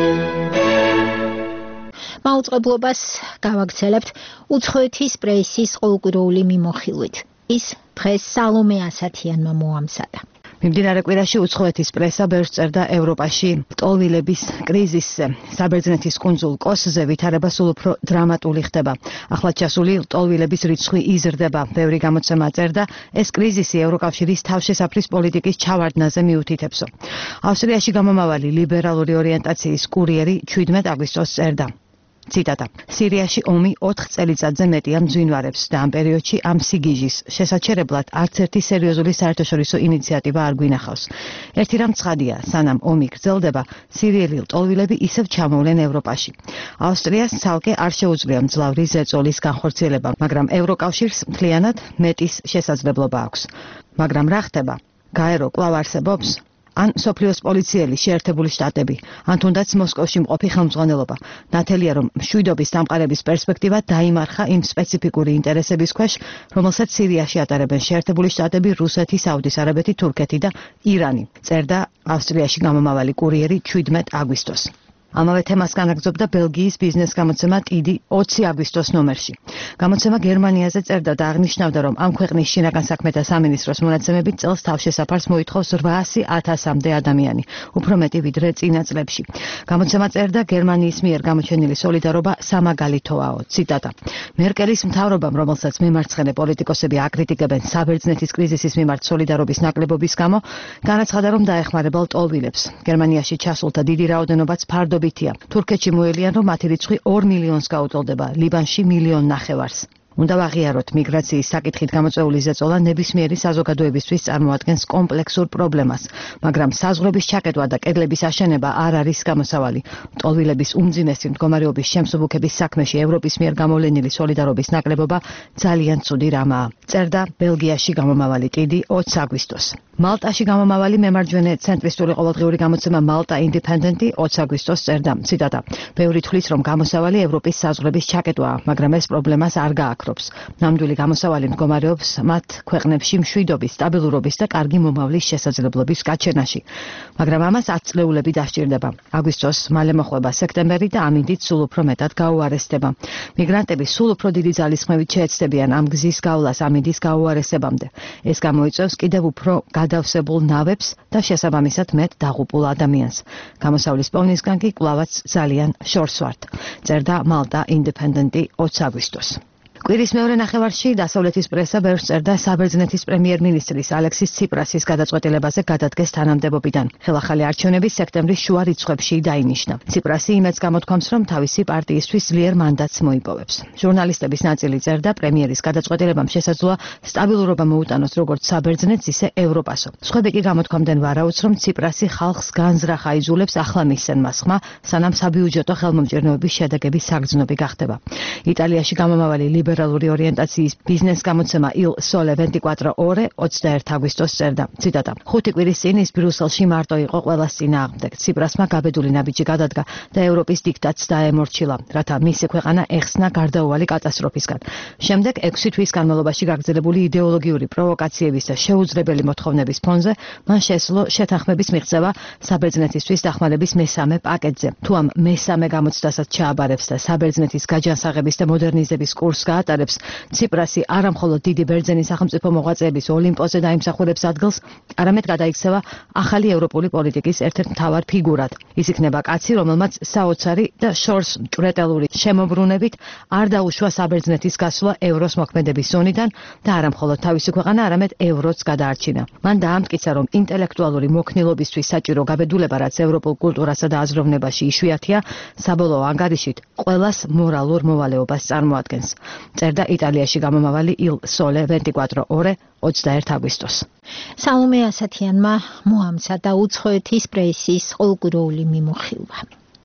მაუწყებლობას გავაგრძელებთ უცხოეთის პრესის ყოველკვირეული მიმოხილვით. ის დღეს სალომე ასათიანმა მოამზადა. მიმდინარე კვირაში უცხოეთის პრესა ბევრს წერდა ევროპაში ლტოლვილების კრიზისზე. საბერძნეთის კუნძულ კოსზე ვითარება სულ უფრო დრამატული ხდება. ახლად ჩასული ლტოლვილების რიცხვი იზრდება. ბევრი გამოცემა წერდა, ეს კრიზისი ევროკავშირის თავშესაფრის პოლიტიკის ჩავარდნაზე მიუთითებსო. ავსტრიაში გამომავალი ლიბერალური ორიენტაციის კურიერი შვიდმეტ აგვისტოს წერდა. ციტატა: სირიაში ომი ოთხ წელიწადზე მეტია მძვინვარებს და ამ პერიოდში ამ სიგიჟის შესაჩერებლად არც ერთი სერიოზული საერთაშორისო ინიციატივა არ გვინახავს. ერთი რამ ცხადია, სანამ ომი გრძელდება, სირიელი ლტოლვილები ისევ ჩამოვლენ ევროპაში. ავსტრიას ცალკე არ შეუძლია მძლავრი ზეწოლის განხორციელება, მაგრამ ევროკავშირს მთლიანად მეტის შესაძლებლობა აქვს. მაგრამ რა ხდება? გაერო კვლავ არსებობს? ან სოფლიოს პოლიციელი, შეერთებული შტატები, ან თუნდაც მოსკოვში მყოფი ხელმძღვანელობა. ნათელია, რომ მშვიდობის დამყარების პერსპექტივა დაიმარხა იმ სპეციფიკური ინტერესების ქვეშ, რომელსაც სირიაში ატარებენ შეერთებული შტატები, რუსეთი, საუდის არაბეთი, თურქეთი და ირანი. წერდა ავსტრიაში გამომავალი კურიერი შვიდმეტ აგვისტოს. ამავე თემას განაგრძობდა ბელგიის ბიზნეს გამოცემა ტიდი ოცი აგვისტოს ნომერში. გამოცემა გერმანიაზე წერდა და აღნიშნავდა, რომ ამ ქვეყნის შინაგან საქმეთა სამინისტროს მონაცემებით წელს თავშესაფარს მოითხოვს რვაასი ათასამდე ადამიანი, უფრო მეტი ვიდრე წინა წლებში. გამოცემა წერდა, გერმანიის მიერ გამოჩენილი სოლიდარობა სამაგალითოაო. ციტატა: მერკელის მთავრობამ, რომელსაც მემარცხენე პოლიტიკოსები აკრიტიკებენ საბერძნეთის კრიზისის მიმართ სოლიდარობის ნაკლებობის გამო, განაცხადა, რომ დაეხმარება ლტოლვილებს. გერმანიაში ჩასულთა დიდი რაოდენობაც ფარდო თურქეთში მოელიან, რომ მათი რიცხვი ორ მილიონს გაუტოლდება, ლიბანში მილიონ ნახევარს. უნდა ვაღიაროთ, მიგრაციის საკითხით გამოწვეული ზეწოლა ნებისმიერი საზოგადოებისთვის წარმოადგენს კომპლექსურ პრობლემას, მაგრამ საზღვრების ჩაკეტვა და კედლების აშენება არ არის გამოსავალი. ლტოლვილების უმძიმესი მდგომარეობის შემსუბუქების საქმეში ევროპის მიერ გამოვლენილი სოლიდარობის ნაკლებობა ძალიან ცუდი რამაა. წერდა ბელგიაში გამომავალი ტიდი ოცი აგვისტოს. მალტაში გამომავალი მემარჯვენე ცენტრისტული ყოველდღიური გამოცემა მალტა ინდიპენდენტი ოცი აგვისტოს წერდა. ციტატა: ბევრი თვლის, რომ გამოსავალი ევროპის საზღვრების ჩაკეტვაა, მაგრამ ეს პრობლემას არ გააქრობს. ნამდვილი გამოსავალი მდგომარეობს მათ ქვეყნებში მშვიდობის, სტაბილურობის და კარგი მომავლის შესაძლებლობის გაჩენაში. მაგრამ ამას ათ წლეულები დასჭირდება. აგვისტოს მალე მოხვება სექტემბერი და ამინდით სულ უფრო მეტად გაუარესდება. მიგრანტები სულ უფრო დიდი ძალისხმევით შეეცდებიან ამ გზის გავლას ამინდის გაუარესებამდე. ეს გამოიწვევს კიდევ უფრო გადავსებულ ნავებს და შესაბამისად მეტ დაღუპულ ადამიანს. გამოსავლის პოვნისგან კი კვლავაც ძალიან შორს ვართ. წერდა მალტა ინდიპენდენტი ოცი აგვისტოს. კვირის მეორე ნახევარში დასავლეთის პრესა ბევრს წერდა საბერძნეთის პრემიერ-მინისტრის ალექსის ციპრასის გადაწყვეტილებაზე გადადგეს თანამდებობიდან. ხელახალი არჩევნები სექტემბრის შუა რიცხვებში დაინიშნა. ციპრასი იმედს გამოთქვამს, რომ თავისი პარტიისთვის ძლიერ მანდატს მოიპოვებს. ჟურნალისტების ნაწილი წერდა, პრემიერის გადაწყვეტილებამ შესაძლოა სტაბილურობა მოუტანოს როგორც საბერძნეთს, ისე ევროპასო. სხვები კი გამოთქვამდნენ ვარაუდს, რომ ციპრასი ხალხს განზრახ აიძულებს ახლა მისცენ მას ხმა, სანამ საბიუჯეტო ხელმომჭირნეობის შედეგები საგრძნობი გახდება. იტალიაში გამომავალი ლიბერალური ორიენტაციის ბიზნეს გამოცემა Il Sole ventiquattro ore ოცდაერთი აგვისტოს წერდა. ციტატა: ხუთი კვირის წინ ის ბრიუსელში მარტო იყო ყველას წინააღმდეგ. ციპრასმა გაბედული ნაბიჯი გადადგა და ევროპის დიქტატს დაემორჩილა, რათა მისი ქვეყანა ეხსნა გარდაუვალი კატასტროფისგან. შემდეგ ექვსი თვის განმავლობაში გაგრძელებული იდეოლოგიური პროვოკაციების და შეუძლებელი მოთხოვნების ფონზე მან შესძლო შეთანხმების მიღწევა საბერძნეთისთვის დახმარების მესამე პაკეტზე. თუ ამ მესამე გამოცდასაც ჩააბარებს და საბერძნეთის გაჯანსაღების და მოდერნიზების კურსს გაატარებს, ციპრასი არა მხოლოდ დიდი ბერძენი სახელმწიფო მოღვაწეების ოლიმპოზე დაიმსახურებს ადგილს, არამედ გადაიქცევა ახალი ევროპული პოლიტიკის ერთ-ერთ მთავარ ფიგურად. ის იქნება კაცი, რომელმაც საოცარი და შორს მჭვრეტელური შემოbrunებით არ დაუშვა საბერძნეთის გასვლა ევროს მოქმედების ზონიდან და არა მხოლოდ თავისი ქვეყანა, არამედ ევროც გადაარჩინა. მან დაამტკიცა, რომ ინტელექტუალური მოქნილობისთვის საჭირო გაბედულება, რაც ევროპულ კულტურასა და აზროვნებაში იშვიათია, საბოლოო ანგარიშით ყველას მორალურ მოვალეობას წარმოადგენს. წერდა იტალიაში გამომავალი Il Sole ventiquattro ore ოცდაერთი აგვისტოს. სალომე ასათიანმა მოამზადა უცხოეთის პრესის ყოველკვირეული მიმოხილვა.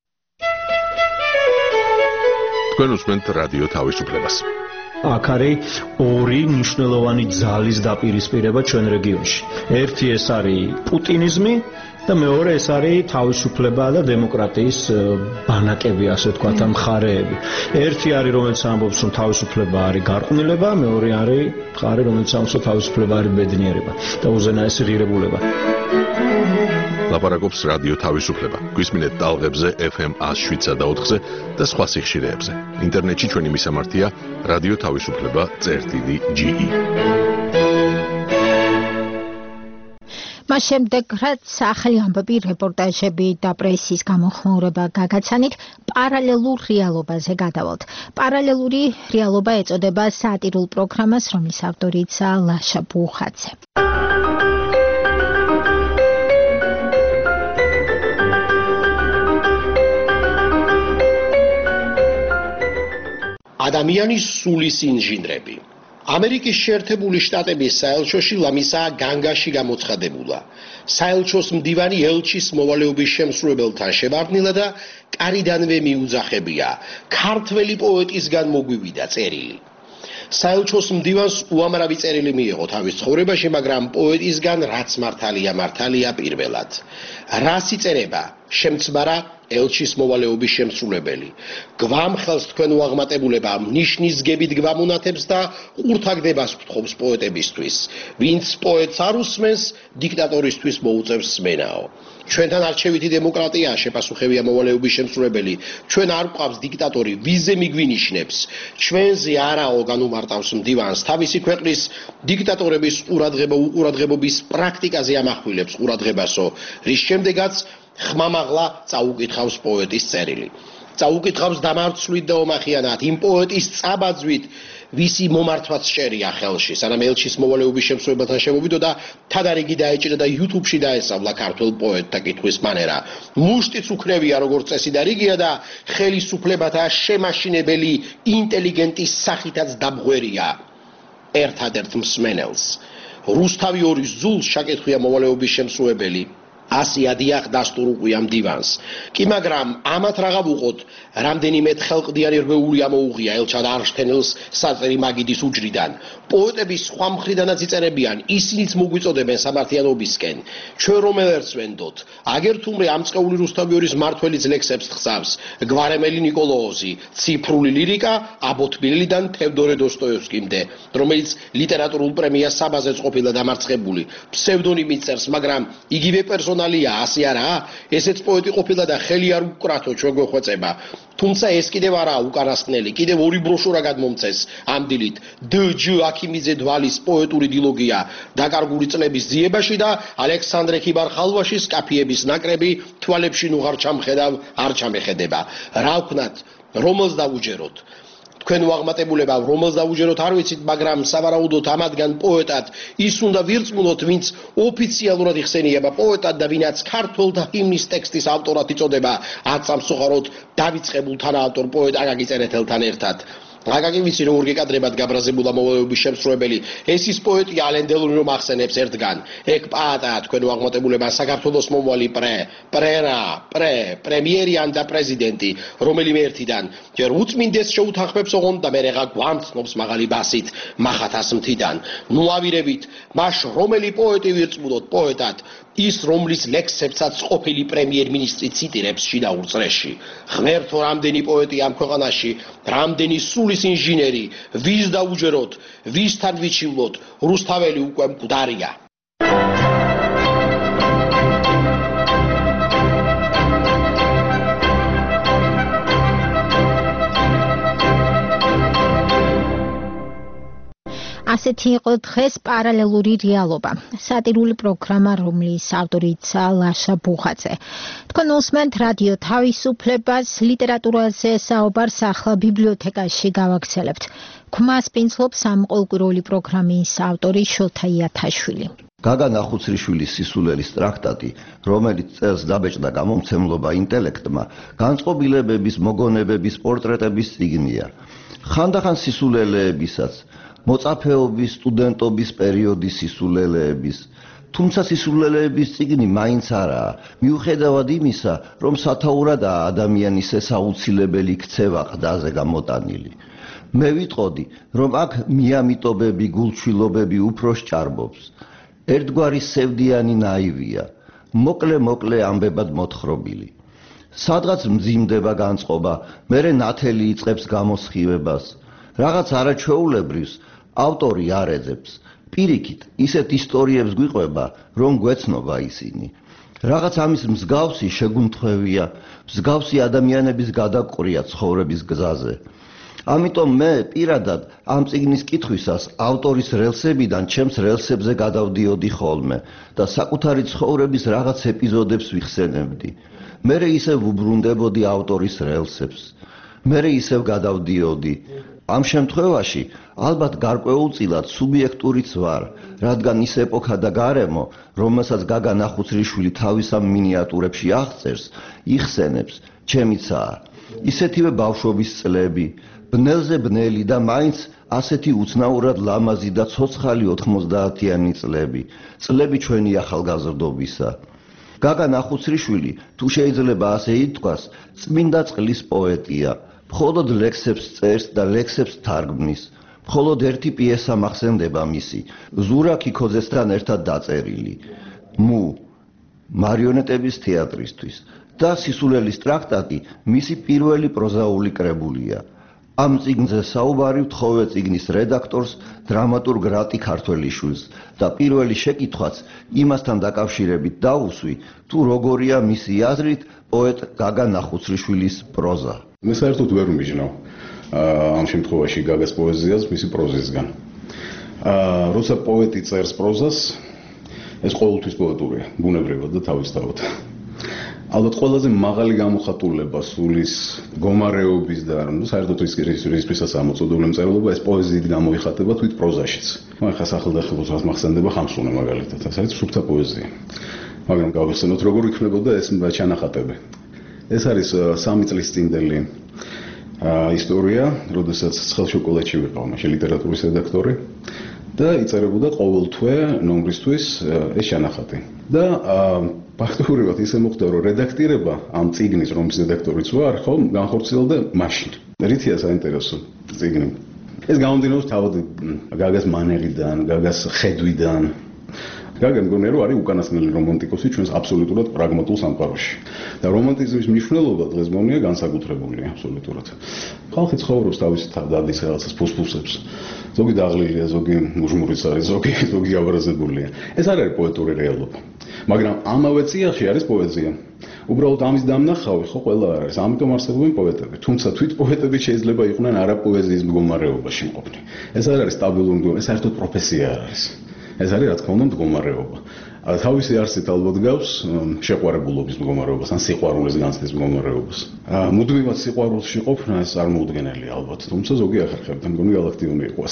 თქვენ უსმენთ რადიო თავისუფლებას. აქ არის ორი მნიშვნელოვანი ძალის დაპირისპირება ჩვენ რეგიონში. ერთი ეს არის პუტინიზმი და მეორე ეს არის თავისუფლება და დემოკრატიის ბანაკები, ასე ვთქვათ, მხარეები. ერთი არის, რომელიც ამბობს, რომ თავისუფლება არის გარყვნილება, მეორე არის მხარე, რომელიც ამბობს, რომ თავისუფლება არის ბედნიერება და უზენაესი ღირებულება. ლაპარაკობს რადიო თავისუფლება. გვისმინეთ ტალღებზე ეფ ემ one oh seven და ოთხზე და სხვა სიხშირეებზე. ინტერნეტში ჩვენი მისამართია რადიო თავისუფლება წერტილი ჯი ი. მას შემდეგ, რაც ახალი ამბები, რეპორტაჟები და პრესის გამოხმაურება გაგაცანით, პარალელურ რეალობაზე გადავალთ. პარალელური რეალობა ეწოდება სატირულ პროგრამას, რომლის ავტორიცაა ლაშა ბუხაძე. ადამიანის სულის ინჟინრები. ამერიკის შეერთებული შტატების საელჩოში ლამისაა განგაში გამოცხადებულა. საელჩოს მდივანი ელჩის მოვალეობის შემსრულებელთან შევარდნილა და კარიდანვე მიუძახებია. ქართველი პოეტისგან მოგვივიდა წერილი. საელჩოს მდივანს უამრავი წერილი მიიღო თავის ცხოვრებაში, მაგრამ პოეტისგან რაც მართალია, მართალია პირველად. რას იწერება? შემცმარა ელჩის მოვალეობის შემსრულებელი. გვამხელს თქვენ უაღმატებულება ნიშნის გებით გვამონათებს და ყურთაგდებას გთხოვს პოეტებისთვის. ვინც პოეტს არ უსმენს, დიქტატორისთვის მოუწევს სმენაო. ჩვენთან არჩევითი დემოკრატია, შეპასუხებია მოვალეობის შემსრულებელი. ჩვენ არ გვყავს დიქტატორი, ვიზე მიგვინიშნებს. ჩვენზე არაო განუმარტავს მდივანს, თავისი ქვეყნის დიქტატორების ყურადღება უყურადღებობის პრაქტიკაზე ამახვილებს ყურადღებასო, რის შემდეგაც ხმამაღლა წაუკითხავს პოეტის წერილი. წაუკითხავს დამარცვლით და ომახიანად იმ პოეტის წაბაძვით, ვისი მომართვაც ჭერია ხელში, სანამ ელჩის მოვალეობის შემსრულებელთან შემოვიდო და თადარიგი დაეჭირა და YouTube-ში დაესწავლა ქართულ პოეტთა კითხვის მანერა. მუშტიც უქნევია როგორც წესი და რიგია და ხელისუფლებათა შემაშინებელი ინტელიგენტის სახითაც დამღვერია ერთადერთ მსმენელს. რუსთავი ორის ზულს შაკითხია მოვალეობის შემსრულებელი. ასი ადიახ დასტურ უყია მდივანს. კი მაგრამ ამათ რაღა ვუყოთ, რამდენიმე ხელყდიანი რვეული ამოუღია ელჩად არშთენელს საწერი მაგიდის უჯრიდან. პოეტების სხვა მხრიდანაც იწერებიან, ისინიც მოგვიწოდებენ სამართლიანობისკენ. ჩვენ რომ ელერცვენდოთ, აგერ თუმრე ამწყეული რუსთავი ორის მართველის ლექსებს თხსავს, გვარემელი ნიკოლოოზი, ციფრული ლირიკა აბოთბილიდან თევდორე დოსტოევსკიმდე, რომელიც ლიტერატურულ პრემიას საბაზეც ყოფილა დამარცხებული. ფსევდონიმით წერს, მაგრამ იგივე პერსონაჟია, ასე არაა, ესეც პოეტი ყოფილა და ხელი არ უკრათო ჩვენ გვეხვეწება. თუმცა ეს კიდევ არაა უკანასკნელი, კიდევ ორი ბროშურა გადმომწეს ამ დილით. დ ჯ აქიმიძე დვალის პოეტური დილოგია დაკარგული წლების ძიებაში და ალექსანდრე ქიბარ-ხალვაშის კაფიების ნაკრები თვალებში ნუ არ ჩამხედავ, არ ჩამეხედება. რა ვქნათ, რომელს დავუჯეროთ? თქვენ უაღმატებულება რომელს დავუჯეროთ არ ვიცით, მაგრამ სავარაუდოდ ამადგან პოეტად ის უნდა ვირწმუნოთ, ვინც ოფიციალურად იხსენიება პოეტად და ვინაც ქართველთა ჰიმნის ტექსტის ავტორად იწოდება, აცამსოხაროდ დავიწყებულ თანაავტორ პოეტ აკაკი წერეთელთან ერთად. აკაკი ვიცი როგორ გეკადრებათ გაბრაზებულა მოვალეობის შემსრულებელი. ეს ის პოეტია ალენდელური რომ ახსენებს ერთგან. ეგ პაატაა თქვენ უაღმატებულება საქართველოს მომვალი პრე, პრერა, პრე, პრემიერიან და პრეზიდენტი, რომელიმე ერთიდან. ჯერ უწმინდეს შეუთანხმებს ოღონდ და მერე გვამცნობს მაღალი ბასით მახათას მთიდან. ნუ ავირებით, მაშ რომელი პოეტი ვირწმუნოთ პოეტად, ის რომლის ლექსებსაც ყოფილი პრემიერ-მინისტრი ციტირებს შიდა ურწრეში. ღმერთო, რამდენი პოეტი ამ ქვეყანაში, რამდენი სულის ინჟინერი, ვის დაუჯეროთ, ვისთან ვიჩივლოთ, რუსთაველი უკვე მკვდარია. ასეთი იყო დღეს პარალელური რეალობა. სატირული პროგრამა, რომლის ავტორიცაა ლაშა ბუხაძე. თქვენ უსმენთ რადიო თავისუფლებას, ლიტერატურაზე საუბარს ახლა ბიბლიოთეკაში გავაგრძელებთ. ქმას პინძლობს ამ ყოველკვირეული პროგრამის ავტორი შოთა იათაშვილი. გაგა ნახუცრიშვილის სისულელის ტრაქტატი, რომელიც წერს დაბეჭდა გამომცემლობა ინტელექტმა, განწყობილებების, მოგონებების, პორტრეტების წიგნია. ხანდახან სისულელეებისაც მოწაფეობის, სტუდენტობის პერიოდის სისულელეების, თუმცა სისულელეების წიგნი მაინც არაა, მიუხედავად იმისა, რომ სათაურადაა ადამიანის ეს აუცილებელი ქცევა ყდაზე გამოტანილი. მე ვიტყოდი, რომ აქ მიამიტობები, გულჩვილობები უფრო სჭარბობს. ერთგვარი სევდიანი ნაივია, მოკლე-მოკლე ამბებად მოთხრობილი. სადღაც მძიმდება განწყობა, მერე ნათელი იწყებს გამოსხივებას. რაღაც არაჩვეულებრივს ავტორი არ ეძებს. პირიქით, ისეთ ისტორიებს გვიყვება, რომ გვეცნობა ისინი. რაღაც ამის მსგავსი შეგუნთქვევია, მსგავსი ადამიანების გადაყრია ცხოვრების გზაზე. ამიტომ მე პირადად ამ წიგნის კითხვისას ავტორის რელსებიდან ჩემს რელსებზე გადავდიოდი ხოლმე და საკუთარი ცხოვრების რაღაც ეპიზოდებს ვიხსენებდი. მერე ისევ ვუბრუნდებოდი ავტორის რელსებს. მერე ისევ გადავდიოდი. ამ შემთხვევაში ალბათ გარკვეულწილად სუბიექტურიც ვარ, რადგან ის ეპოქა და გარემო, რომელსაც გაგა ნახუცრიშვილი თავის ამ მინიატურებში აღწერს, იხსენებს, ჩემიცაა. ისეთივე ბავშვობის წლები, ბნელზე ბნელი და მაინც ასეთი უცნაურად ლამაზი და ცოცხალი ოთხმოცდაათიანი წლები, წლები ჩვენი ახალგაზრდობისა. გაგა ნახუცრიშვილი, თუ შეიძლება ასე ითქვას, წმინდა წყლის პოეტია. მხოლოდ ლექსებს წერს და ლექსებს თარგმნის. მხოლოდ ერთი პიესა მახსენდება მისი, ზურა ქიქოძესთან ერთად დაწერილი. მუ მარიონეტების თეატრისთვის და სისულელის ტრაქტატი მისი პირველი პროზაული კრებულია. ამ წიგნზე საუბარი ვთხოვე წიგნის რედაქტორს, დრამატურგ რატი ქართველიშვილს და პირველი შეკითხვაც იმასთან დაკავშირებით დავუსვი, თუ როგორია მისი აზრით პოეტ გაგა ნახუცრიშვილის პროზა. მე საერთოდ ვერ ვმიჯნავ ამ შემთხვევაში გაგას პოეზიას მისი პროზისგან. როცა პოეტი წერს პროზას, ეს ყოველთვის პოეტურია, ბუნებრივად და თავისთავად. ალბათ ყველაზე მაღალი გამოხატულება სულის მდგომარეობის და საერთოდ რისთვისაც ამოწოდებული მწერლობა ეს პოეზიით გამოიხატება თვით პროზაშიც. ახლა სახელდახელოს რაც მახსენდება ხამსურნე მაგალითად, ეს არის სუფთა პოეზია. მაგრამ გავიხსენოთ როგორ იქნებოდა ეს ჩანახატები. ეს არის სამი წლის წინდელი ისტორია, როდესაც ცხელ შოკოლადში ვიყავ მაშინ ლიტერატურის რედაქტორი და იწერებოდა ყოველ თვე ნომრისთვის ეს ჩანახატი. და ფაქტობრივად ისე მოხდა, რომ რედაქტირება ამ წიგნის, რომლის რედაქტორიც ვარ, ხო, განხორციელდა მაშინ. რითია საინტერესო წიგნი? ეს გამომდინარეობს თავად გაგას მანერიდან, გაგას ხედვიდან. გაგა მგონია, რომ არის უკანასკნელი რომანტიკოსი ჩვენს აბსოლუტურად პრაგმატულ სამყაროში. და რომანტიზმის მნიშვნელობა დღეს მგონია განსაკუთრებულია აბსოლუტურად. ხალხი ცხოვრობს თავის დადის რაღაცას ფუსფუსებს. ზოგი დაღლილია, ზოგი მუჟმურიც არის, ზოგი ზოგი აბრაზებულია. ეს არ არის პოეტური რეალობა. მაგრამ ამავე წიაღში არის პოეზია. უბრალოდ ამის დამნახავი ხო ყველა არ არის. ამიტომ არსებობენ პოეტები. თუმცა თვით პოეტები შეიძლება იყვნენ არაპოეზიის მდგომარეობაში მყოფნი. ეს არ არის სტაბილური მდგომარეობა, ეს საერთოდ პროფესია არ არის. ეს არის რა თქმა უნდა მდგომარეობა. თავისი არსით ალბათ გავს შეყვარებულობის მდგომარეობას, ან სიყვარულის განცდის მდგომარეობას. მუდმივად სიყვარულში ყოფნა ეს წარმოუდგენელია ალბათ, თუმცა ზოგი ახერხებდა, მგონი გალაქტიონი იყოს.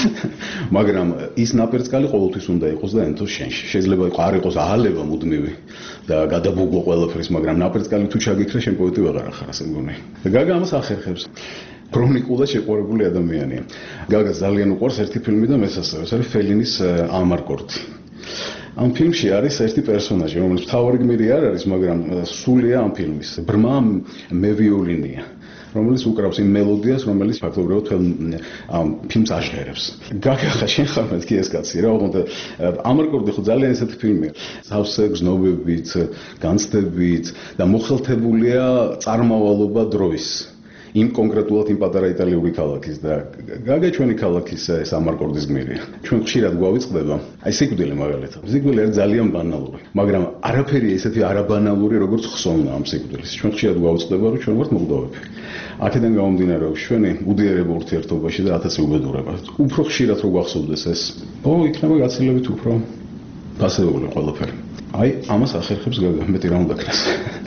მაგრამ ის ნაპერწკალი ყოველთვის უნდა იყოს და ენთოს შენში. შეიძლება არ იყოს აალება მუდმივი და გადაბუგო ყველაფრის, მაგრამ ნაპერწკალი თუ ჩაგიქრა, შენ პოეტი ვეღარ ახარ, ასე მგონი. და გაგა ამას ახერხებს. ქრონიკულად შეყვარებული ადამიანია. გაგას ძალიან უყვარს ერთი ფილმი და მესასწრე, ეს არის ფელინის ამარკორტი. ამ ფილმში არის ერთი პერსონაჟი, რომელიც მთავარი გმირი არ არის, მაგრამ სულია ამ ფილმის. ბრმა მევიოლინია, რომელიც უკრავს იმ მელოდიას, რომელიც ფაქტობრივად ამ ფილმს აჟღერებს. გაგა ხა შენ ხარ მეთქი ეს კაცი რა, ოღონდ ამარკორტი ხო ძალიან ესეთი ფილმია. სავსე გზნობებით, განცდებით და მოხელთებულია წარმავალობა დროის. იმ კონკრეტულად იმ პატარა იტალიური ქალაქის და გაგა ჩვენი ქალაქის ეს ამარკორტის გმირია. ჩვენ ხშირად გვავიწყდება, აი სიკვდილი მაგალითად. სიკვდილი არის ძალიან ბანალური, მაგრამ არაფერი ესეთი არაბანალური, როგორც ხსოვნა ამ სიკვდილის. ჩვენ ხშირად გვავიწყდება, რომ ჩვენ ვართ მოგდავები. აქედან გამომდინარეობს ჩვენი უდიარება ურთიერთობაში და ათასი უბედურება. უფრო ხშირად რო გვახსოვდეს ეს, ო, იქნება გაცილებით უფრო ფასეული ყველაფერი. აი, ამას ახერხებს გაგა, მეტი რა უნდა ქნას.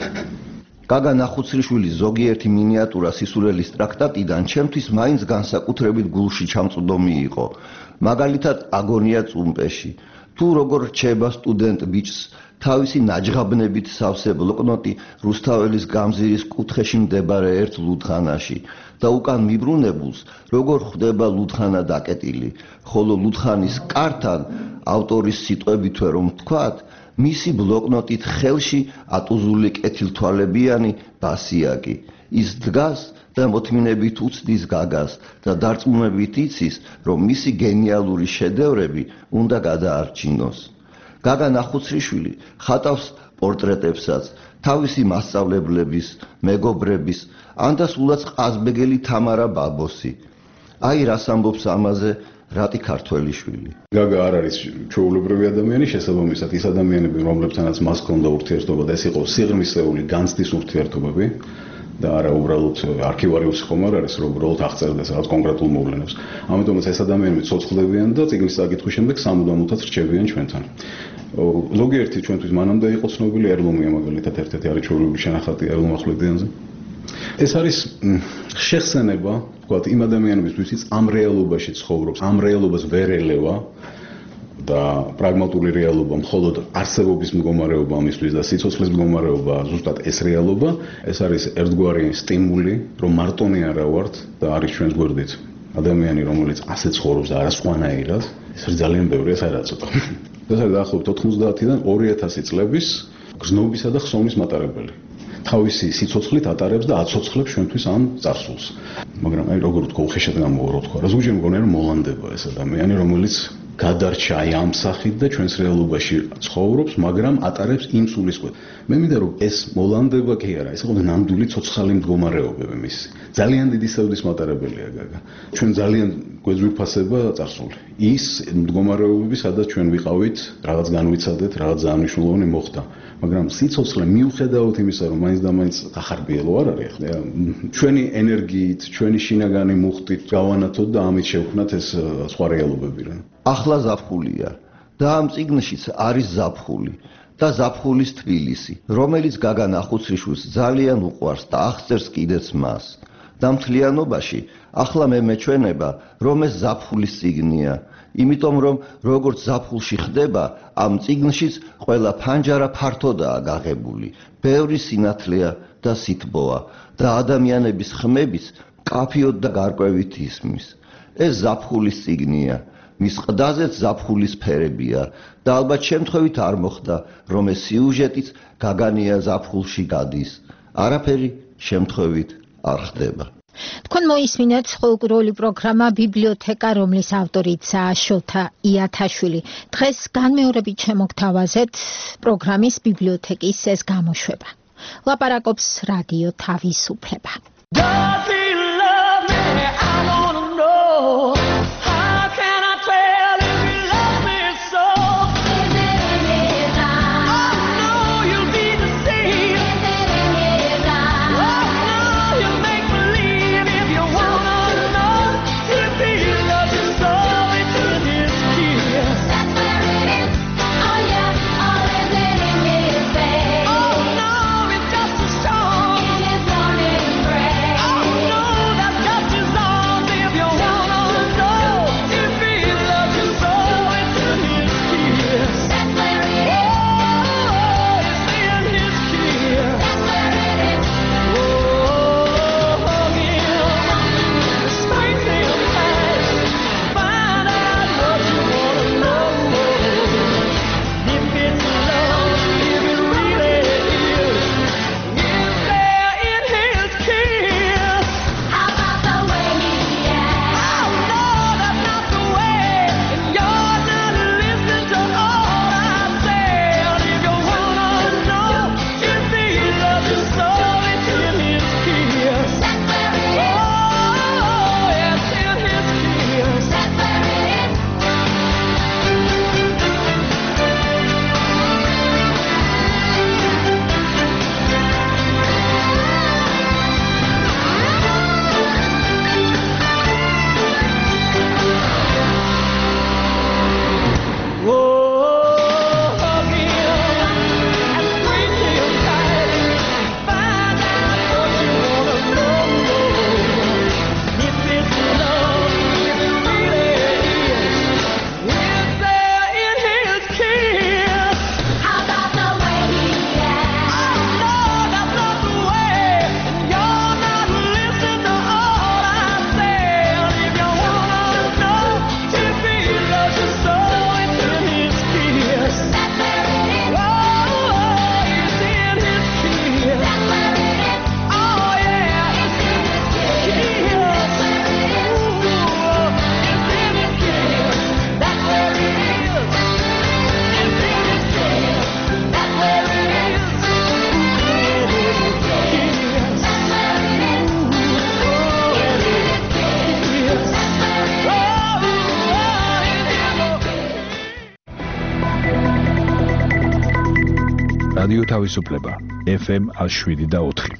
გაგა ნახუცრიშვილის ზოგიერთი მინიატურა სისულელის ტრაქტატიდან ჩემთვის მაინც განსაკუთრებით გულში ჩამწვდომი იყო. მაგალითად, აგონია წუმპეში. თუ როგორ რჩება სტუდენტ ბიჭს თავისი ნაჯღაბნებით სავსე ბლოკნოტი რუსთაველის გამზირის კუთხეში მდებარე ერთ ლუდხანაში და უკან მიბრუნებულს როგორ ხვდება ლუდხანა დაკეტილი, ხოლო ლუდხანის კართან ავტორის სიტყვებითვე რომ ვთქვათ, მისი ბლოკნოტით ხელში ატუზული კეთილთვალებიანი ბასიაკი. ის დგას და მოთმინებით უცდის გაგას და დარწმუნებით იცის, რომ მისი გენიალური შედევრები უნდა გადაარჩინოს. გაგა ნახუცრიშვილი ხატავს პორტრეტებსაც თავისი მასწავლებლების, მეგობრების, ან და სულაც ყაზბეგელი თამარა ბაბოსი. აი რას ამბობს ამაზე რატი ქართველიშვილი. გაგა არ არის ჩვეულებრივი ადამიანი, შესაბამისად ის ადამიანები, რომლებთანაც მას ჰქონდა ურთიერთობა და ეს იყო სიღრმისეული განცდის ურთიერთობები და არა უბრალოდ არქივარიუსი ხომ არ არის, რომ უბრალოდ აღწერდეს რაღაც კონკრეტულ მოვლენებს. ამიტომაც ეს ადამიანები ცოცხლებიან და წიგნის საკითხვის შემდეგ სამუდამოდ რჩებიან ჩვენთან. ზოგიერთი ჩვენთვის მანამდე იყო ცნობილი ერლუმია მაგალითად ერთ-ერთი არის ჩვეულებრივი შენახატი ერლუმ ახვლედიანზე. ეს არის შეხსენება, ვთქვათ, იმ ადამიანების, ვისაც ამ რეალობაში ცხოვრობს, ამ რეალობას ვერ ელევა და პრაგმატული რეალობა, მხოლოდ არსებობის მდგომარეობა ამისთვის და სიცოცხლის მდგომარეობა, ზუსტად ეს რეალობა, ეს არის ერთგვარი სტიმული, რომ მარტონი არა ვართ და არის ჩვენს გვერდით. ადამიანი, რომელიც ასე ცხოვრობს და არასხვანაირად, ეს ძალიან ბევრია, ეს არა ცოტა. ეს არის დაახლოებით ოთხმოცდაათიდან ორი ათასი წლების გრძნობისა და ხსოვნის მატარებელი. თავისი სიცოცხლით ატარებს და აცოცხლებს ჩვენთვის ამ წარსულს. მაგრამ აი როგორ ვთქვა, უხეშად გამოვა რო თქვა. ზოგჯერ მგონია რომ მოლანდება ეს ადამიანი, რომელიც გადარჩა აი ამ სახით და ჩვენს რეალობაში ცხოვრობს, მაგრამ ატარებს იმ სულისკვეთ. მე მინდა რომ ეს მოლანდება კი არა, ეს იყო ნამდვილი ცოცხალი მდგომარეობები მისი. ძალიან დიდი სევდის მატარებელია გაგა. ჩვენ ძალიან გვეძვირფასება წარსული. ის მდგომარეობები, სადაც ჩვენ ვიყავით, რაღაც განვიცადეთ, რაღაც ძალიან მნიშვნელოვანი მოხდა. მაგრამ სიცოცხლე მიუხედავად იმისა, რომ მაინც და მაინც ახარბიელო არ არის, ხო? ჩვენი ენერგიით, ჩვენი შინაგანი მუხტით გავანათოთ და ამით შევქმნათ ეს სხვა რეალობები რა. ახლა ზაფხულია და ამ წიგნშიც არის ზაფხული და ზაფხულის თბილისი, რომელიც გაგა ნახუცრიშვილს ძალიან უყვარს და აღწერს კიდეც მას. და მთლიანობაში ახლა მე მეჩვენება, რომ ეს ზაფხულის წიგნია. იმიტომ რომ როგორც ზაფხულში ხდება, ამ წიგნშიც ყველა ფანჯარა ფართოდაა გაღებული, ბევრი სინათლეა და სითბოა და ადამიანების ხმებიც კაფიოდ და გარკვევით ისმის. ეს ზაფხულის წიგნია, მის ყდაზეც ზაფხულის ფერებია და ალბათ შემთხვევით არ მოხდა, რომ ეს სიუჟეტიც გაგანია ზაფხულში გადის. არაფერი შემთხვევით არ ხდება. თქვენ მოისმინეთ ყოველკვირეული პროგრამა ბიბლიოთეკა, რომლის ავტორიცაა შოთა იათაშვილი. დღეს განმეორებით შემოგთავაზეთ პროგრამის ბიბლიოთეკის ეს გამოშვება. ლაპარაკობს რადიო თავისუფლება. Oh no! რადიო თავისუფლება ეფ ემ ნული შვიდი და ოთხი.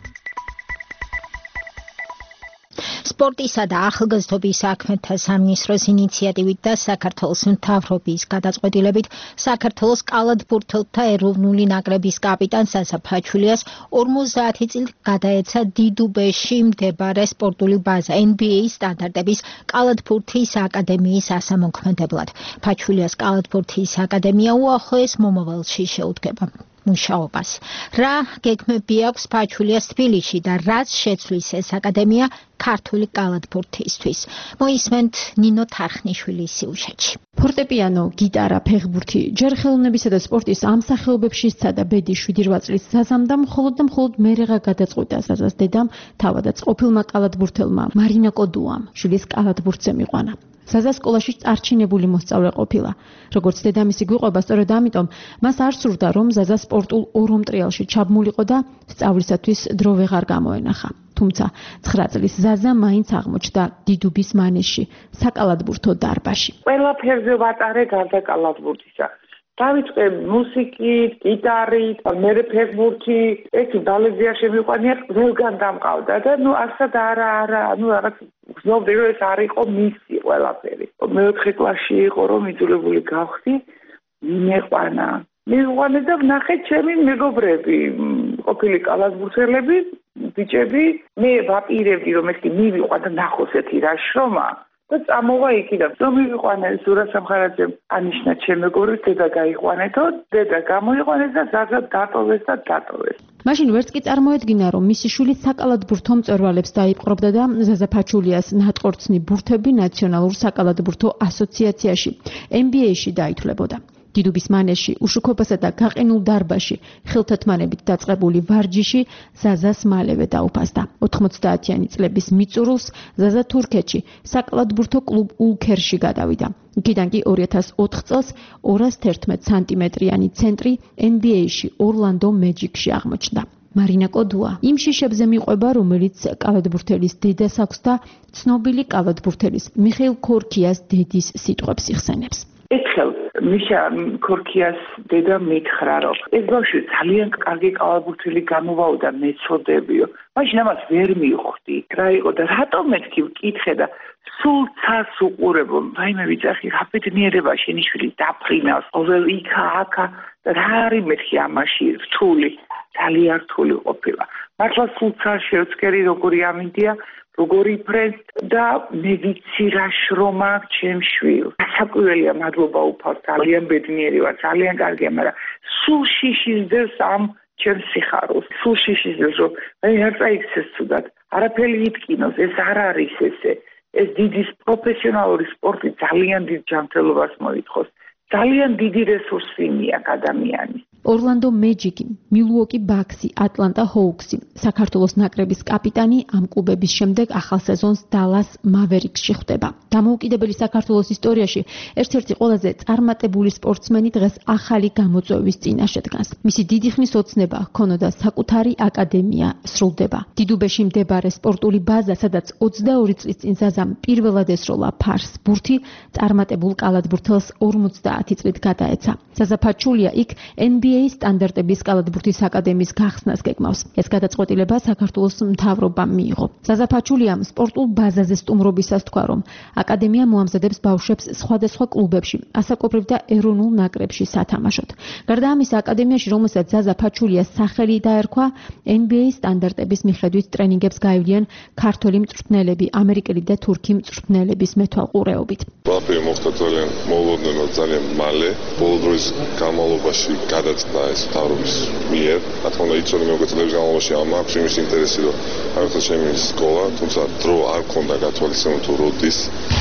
სპორტისა და ახალგაზრდობის საქმეთა სამინისტროს ინიციატივით და საქართველოს მთავრობის გადაწყვეტილებით საქართველოს კალათბურთელთა ეროვნული ნაკრების კაპიტან ზაზა ფაჩულიას ორმოცდაათი წლით გადაეცა დიდუბეში მდებარე სპორტული ბაზა ენ ბი ეის სტანდარტების კალათბურთის აკადემიის ასამოქმედებლად. ფაჩულიას კალათბურთის აკადემია უახლოეს მომავალში შეუდგება მუშაობას. რა გეგმები აქვს ფაჩულიას თბილისში და რაც შეცვლის ეს აკადემია ქართული კალათბურთისთვის. მოისმენთ ნინო თარხნიშვილის სიუჟეტში. ფორტეპიანო, გიტარა, ფეხბურთი, ჯერ ხელოვნებისა და სპორტის ამ სახეობებში სცადა ბედი შვიდი რვა წლის ზაზამ და მხოლოდ და მხოლოდ მერეღა გადაწყვიტა ზაზას დედამ, თავადაც ყოფილმა კალათბურთელმა მარინა კოდუამ, შვილის კალათბურთზე მიყვანა. ზაზა სკოლაში წარჩინებული მოსწავლე ყოფილა. როგორც დედამისი გვიყვება, სწორედ ამიტომ მას არ სურდა, რომ ზაზა სპორტულ ორომტრიალში ჩაბმულიყო და სწავლისათვის დრო ვეღარ გამოენახა. თუმცა ცხრა წლის ზაზა მაინც აღმოჩნდა დიდუბის მანეჟში, საკალათბურთო დარბაზში. ყველაფერზე ვატარე გარდა კალათბურთისა. დავიწყე მუსიკით, გიტარით, მერე ფეხბურთი, ეს ბალეტია შემიყვანია, ყველგან დამყავდა და ნუ ასად არა, არა, ნუ რაღაც გზნობდი რომ ეს არ იყო მისი ყველაფერი. მეოთხე კლასში იყო რომ იძულებული გავხდი, მიმეყვანა. მივიყვანე და ვნახე ჩემი მეგობრები, ყოფილი კალათბურთელები, ბიჭები, მე ვაპირებდი რომ ეს მივიყვან და ნახოს ეთი რა შრომა. და წამოვა იქიდან. რომ მივიყვანე ზურა სამხარაძემ ანიშნა ჩემ მეგობრებს, დედა გაიყვანეთო, დედა გამოიყვანეს და ზაზა დატოვეს და დატოვეს. მაშინ ვერც კი წარმოედგინა, რომ მისი შვილი საკალათბურთო მწვერვალებს დაიპყრობდა და ზაზა ფაჩულიას ნატყორცნი ბურთები ნაციონალურ საკალათბურთო ასოციაციაში ენ ბი ეიში დაითვლებოდა. დიდუბის მანეჟში, უშუქობასა და გაყინულ დარბაზში, ხილთათმანებით დაწყებული ვარჯიში ზაზას მალევე დაუფასდა. ოთხმოცდაათიანი წლების მიწურულს ზაზა თურქეთში საკალათბურთო კლუბ ულქერში გადავიდა. იქიდან კი ორი ათას ოთხ წელს ორას თერთმეტ სანტიმეტრიანი ცენტრი ენ ბი ეიში ორლანდო მეჯიკში აღმოჩნდა. მარინა კოდუა იმ შიშებზე მიყვება, რომელიც კალათბურთელის დედას აქვს და ცნობილი კალათბურთელის მიხეილ ქორქიას დედის სიტყვებს იხსენებს. ერთხელ მიშა ქორქიას დედა მითხრა, რომ ეს ბავშვი ძალიან კარგი კალათბურთელი გამოვაო და მეწოდებიო. მაშინ ამას ვერ მივხვდი. რა იყო და რატომ მეთქი ვკითხე და სულ ცას უყურებო. რაიმე ვიძახი, რა ბედნიერება შენი შვილი დაფრინავს. ყოველ იქა აქა და რა არის მეთქი ამაში რთული. ძალიან რთული ყოფილა. მართლა სულ ცას შევწკერი როგორი ამინდია. როგორი ფრენდ და მე ვიცი რა შრომა აქვს ჩემ შვილს. საკუველია მადლობა უფალს, ძალიან ბედნიერი ვარ, ძალიან კარგია, მაგრამ სულ შიშისდევს ამ ჩემს სიხარულს. სულ შიშისდევს, რომ აი არ წაიქცეს ცუდად, არაფერი იტკინოს, ეს არ არის ესე. ეს დიდი პროფესიონალური სპორტი ძალიან დიდ ჯანმრთელობას მოითხოვს. ძალიან დიდი რესურსი მიაქვს ადამიანის. ორლანდო მეჯიკი, მილუოკი ბაქსი, ატლანტა ჰოუქსი, საქართველოს ნაკრების კაპიტანი ამ კლუბების შემდეგ ახალ სეზონს დალას მავერიკსში ხვდება. დამოუკიდებელი საქართველოს ისტორიაში ერთ-ერთი ყველაზე წარმატებული სპორტსმენი დღეს ახალი გამოწვევის წინაშე დგას. მისი დიდი ხნის ოცნება ჰქონოდა საკუთარი აკადემია სრულდება. დიდუბეში მდებარე სპორტული ბაზა, სადაც ოცდაორი წლის წინ ზაზამ პირველად ესროლა ფარს ბურთი, წარმატებულ კალათბურთელს ორმოცდაათი წლით გადაეცა. ზაზა ფაჩულია იქ ენ ბი ეის სტანდარტების კალათბურთის აკადემიის გახსნას გეგმავს. ეს გადაწყვეტილება საქართველოს მთავრობამ მიიღო. ზაზა ფაჩულიამ სპორტულ ბაზაზე სტუმრობისას თქვა, რომ აკადემია მოამზადებს ბავშვებს სხვადასხვა კლუბებში, ასაკობრივ და ეროვნულ ნაკრებში სათამაშოდ. გარდა ამისა, აკადემიაში, რომელსაც ზაზა ფაჩულიას სახელი დაერქვა, ენ ბი ეის სტანდარტების მიხედვით ტრენინგებს გაივლიან ქართველი მწვრთნელები, ამერიკელი და თურქი მწვრთნელების მეთვალყურეობით. ყველაფერი მოხდა ძალიან მოულოდნელად, ძალიან მალე. ბოლო დროის განმავლობაში გადაწყდა ეს მთავრობის მიერ. რა თქმა უნდა, იცოდი მეგობრებს წლების განმავლობაში ამ აქვს იმის ინტერესი, რომ არ ვხდა ჩემი სკოლა, თუმცა დრო არ მქონდა გათვალისწინებულ თუ როდის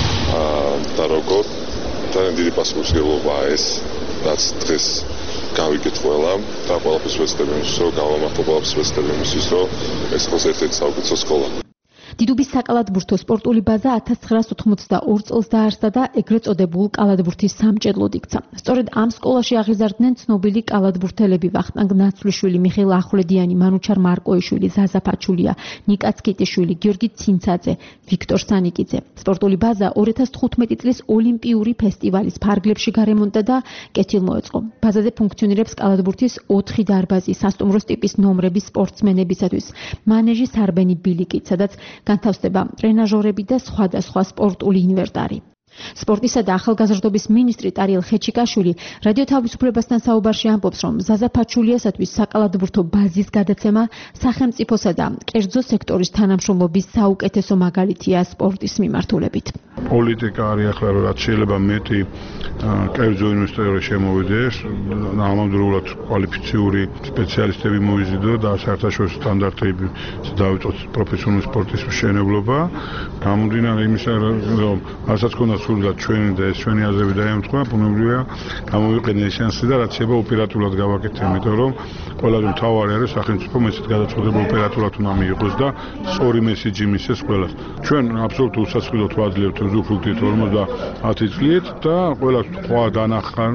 და როგორ. ძალიან დიდი პასუხისმგებლობაა ეს, რაც დღეს გავიგეთ ყველა და ყველაფერს ვეცდები იმისთვის, რომ გავამართლო ყველაფერს ვეცდები იმისთვის, რომ ეს იყოს ერთ-ერთი საუკეთესო სკოლა. დიდუბის საკალათბურთო სპორტული ბაზა ათას ცხრაას ოთხმოცდაორ წელს დაარსდა და ეგრეთ წოდებულ კალათბურთის სამჭედლოდ იქცა. სწორედ ამ სკოლაში აღიზარდნენ ცნობილი კალათბურთელები ვახტანგ ნაცვლიშვილი, მიხეილ ახვლედიანი, მანუჩარ მარკოიშვილი, ზაზა ფაჩულია, ნიკა ცკიტიშვილი, გიორგი ცინცაძე, ვიქტორ სანიკიძე. სპორტული ბაზა ორი ათას თხუთმეტი წლის ოლიმპიური ფესტივალის ფარგლებში გარემონტდა და კეთილ მოეწყო. ბაზაზე ფუნქციონირებს კალათბურთის ოთხი დარბაზი, სასტუმროს ტიპის ნომრები სპორტსმენებისათვის, მანეჟი, სარბენი ბილიკით, სადაც განთავსდება ტრენაჟორები და სხვადასხვა სპორტული ინვენტარი. სპორტისა და ახალგაზრდობის მინისტრი ტარიელ ხეჩიკაშვილი რადიო თავისუფლებასთან საუბარში ამბობს, რომ ზაზა ფაჩულიასათვის საკალათბურთო ბაზის გადაცემა სახელმწიფოსა და კერძო სექტორის თანამშრომლობის საუკეთესო მაგალითია სპორტის მიმართულებით. პოლიტიკა არის ახლა რაც შეიძლება მეტი კერძო ინვესტორები შემოვიდეს, ამავდროულად კვალიფიციური სპეციალისტები მოიზიდო და საერთაშორისო სტანდარტები დავიწყოთ პროფესიონალური სპორტის მშენებლობა. გამომდინარე იმისა, რომ ასაც ქონდა სულაც ჩვენი და ეს ჩვენი აზრები დაემთხვა, ბუნებრივია გამოვიყენე ეს შანსი და რაც შეიძლება ოპერატიულად გავაკეთე, იმიტომ რომ ყველაზე მთავარი არის სახელმწიფო ესეთ გადაწყვეტილება ოპერატიულად უნდა მიიღოს და სწორი მესიჯი მისცეს ყველას. ჩვენ აბსოლუტურ სასწრაფოდ ვაძლევთ ზუფხულით ორმოცდაათი წლით და ყველა სხვა დანახან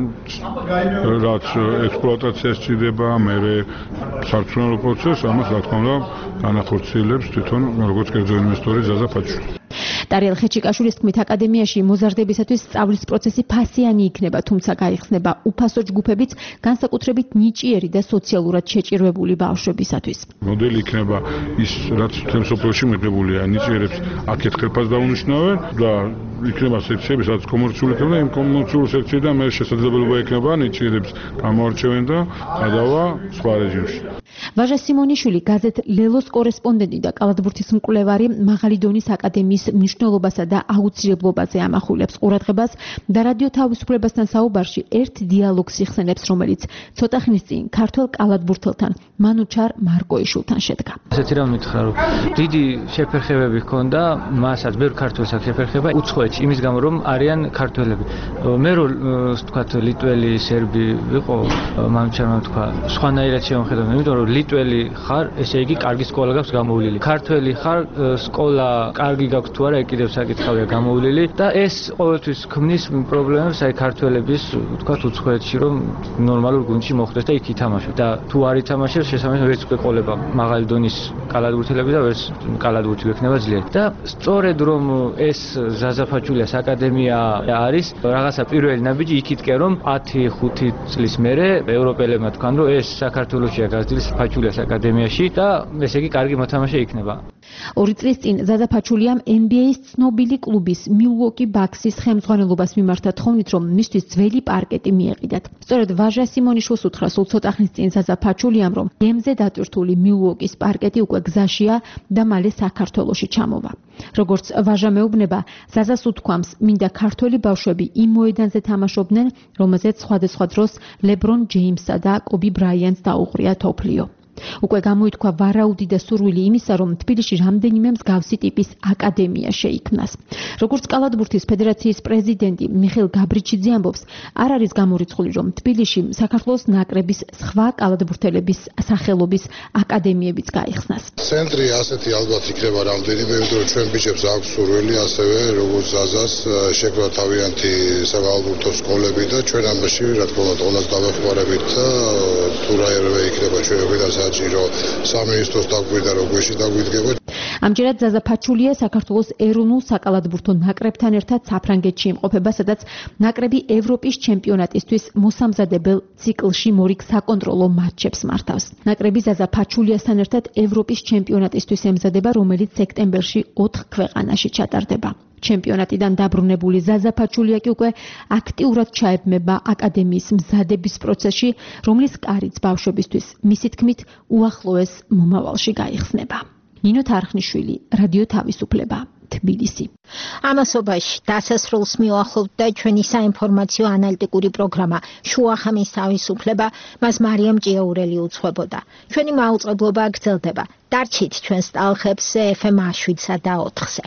რაც ექსპლუატაციას სჭირდება, მერე სარწმუნო პროცესს, ამას რა თქმა უნდა განახორციელებს თვითონ როგორც კერძო ინვესტორი ზაზა ფაჩული. ტარიელ ხეჩიკაშვილის თქმით, აკადემიაში მოზარდებისათვის სწავლის პროცესი ფასიანი იქნება, თუმცა გაიხსნება უფასო ჯგუფებიც, განსაკუთრებით ნიჭიერი და სოციალურად შეჭირვებული ბავშვებისათვის. მოდელი იქნება ის, რაც თემ სოფლიოში მიღებულია, ნიჭიერებს აქეთ ხელფას დაუნიშნავენ და იქნება სექციები, სადაც კომერციული იქნება, იმ კომერციული სექციიდან მე შესაძლებლობა იქნება ნიჭიერებს გამოარჩევენ და გადავა სხვა რეჟიმში. ვაჟა სიმონიშვილი, გაზეთ ლელოს კორესპონდენტი და კალათბურთის მკვლევარი, მაღალი დონის აკადემიის მნიშვნელობასა და აუცილებლობაზე ამახვილებს ყურადღებას და რადიო თავისუფლებასთან საუბარში ერთ დიალოგს იხსენებს, რომელიც ცოტა ხნის წინ ქართველ კალათბურთელთან მანუჩარ მარკოიშვილთან შედგა. ასეთი რამ მითხრა, რომ დიდი შეფერხებები ჰქონდა მასაც, ბევრ ქართველს აქვს შეფერხება უცხოეთში, იმის გამო რომ არიან ქართველები. მე რო ვთქვათ ლიტველი, სერბი ვიყო, მანუჩარმა თქვა, სხვანაირად შევხედავ, იმიტომ რომ ლიტველი ხარ, ესე იგი კარგი სკოლა გაქვს გამოვლილი. ქართველი ხარ, სკოლა კარგი გაქვს თუ არა, კიდევ საკითხავია გამოვლილი და ეს ყოველთვის ქმნის პრობლემებს აი ქართველების, ვთქვათ, უცხოეთში რომ ნორმალურ გუნდში მოხვდეს და იქ ითამაშოს და თუ არ ითამაშებს, შესაბამისად ვერც უკვე ყოლება მაღალი დონის კალათბურთელები და ვერც კალათბურთი გექნება ძლიერი. და სწორედ რომ ეს ზაზა ფაჩულიას აკადემია არის, რაღაცა პირველი ნაბიჯი იქითკე რომ ათი ხუთი წლის მერე ევროპელებმა თქვან რომ ეს საქართველოსია გაზრდილის ფაჩულიას აკადემიაში და ესე იგი კარგი მოთამაშე იქნება. ორი წლის წინ ზაზა ფაჩულიამ ენ ბი ეის ცნობილი კლუბის მილუოკი ბაქსის ხელმძღვანელობას მიმართა თხოვნით, რომ მისთვის ძველი პარკეტი მიეყიდათ. სწორედ ვაჟა სიმონიშვილს უთხრა სულ ცოტა ხნის წინ ზაზა ფაჩულიამ, რომ გემზე დატვირთული მილუოკის პარკეტი უკვე გზაშია და მალე საქართველოში ჩამოვა. როგორც ვაჟა მეუბნება, ზაზას უთქვამს, მინდა ქართველი ბავშვები იმ მოედანზე თამაშობდნენ, რომელზეც სხვადასხვა დროს ლებრონ ჯეიმსსა და კობი ბრაიანტს დაუღრია თოფლიო. უკვე გამოითქვა ვარაუდი და სურვილი იმისა, რომ თბილისში რამდენიმე მსგავსი ტიპის აკადემია შეიქმნას. როგორც კალათბურთის ფედერაციის პრეზიდენტი მიხეილ გაბრიჩიძე ამბობს, არ არის გამორიცხული, რომ თბილისში საქართველოს ნაკრების სხვა კალათბურთელების სახელობის აკადემიებიც გაიხსნას. ცენტრი ასეთი ალბათ იქნება რამდენიმე, იმიტომ რომ ჩვენ ბიჭებს აქვს სურვილი ასევე როგორც ზაზას შექმნა თავიანთი საკალათბურთო სკოლები და ჩვენ ამაში რა თქმა უნდა ყველას დავეხმარებით და თუ რაიმე იქნება ჩვენებიდან საჭირო სამინისტროს დაგვიდა რო გვეში დაგვიდგება. ამჯერად ზაზა ფაჩულია საქართველოს ეროვნულ საკალათბურთო ნაკრებთან ერთად საფრანგეთში იმყოფება, სადაც ნაკრები ევროპის ჩემპიონატისთვის მოსამზადებელ ციკლში მორიგ საკონტროლო მატჩებს მართავს. ნაკრები ზაზა ფაჩულიასთან ერთად ევროპის ჩემპიონატისთვის ემზადება, რომელიც სექტემბერში ოთხ ქვეყანაში ჩატარდება. ჩემპიონატიდან დაბრუნებული ზაზა ფაჩულია კი უკვე აქტიურად ჩაებმება აკადემიის მზადების პროცესში, რომლის კარიც ბავშვებისთვის მისი თქმით უახლოეს მომავალში გაიხსნება. ნინო თარხნიშვილი, რადიო თავისუფლება, თბილისი. ამასობაში დასასრულს მიუახლოვდა ჩვენი საინფორმაციო ანალიტიკური პროგრამა შუახამის თავისუფლება, მას მარიამ ჭიაურელი უძღვებოდა. ჩვენი მაუწყებლობა გრძელდება. დარჩით ჩვენს ტალღებს ეფ ემ შვიდსა და ოთხზე.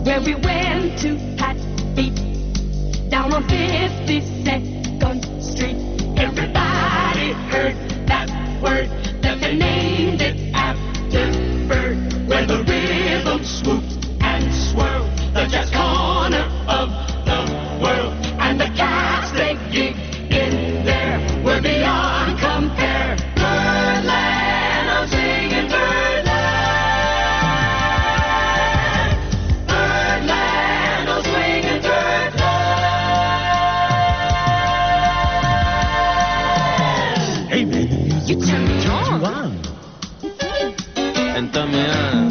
where we went to Pat Beat down on fifty-second Street. Everybody heard that word that they named it after Bird, where the rhythm swooped and swirled, the jazz corner of the world, and the cats they gig in there were beyond compare. Birdland, I'm singing Birdland. Birdland, I'm swinging Birdland. Hey man, the music turns you on. And también.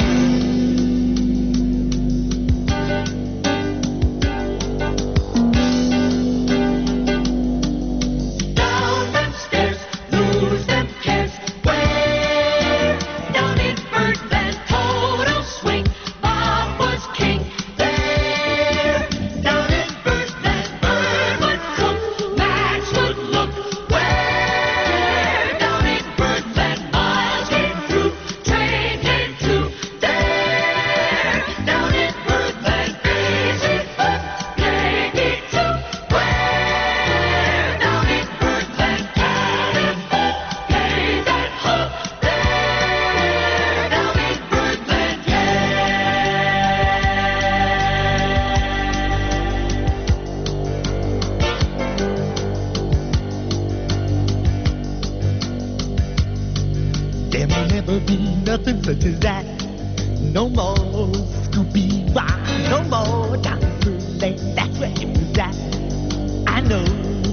Nothing such as that. No more Scooby Rock, no more Doctor Lane. That's where it was at. I know,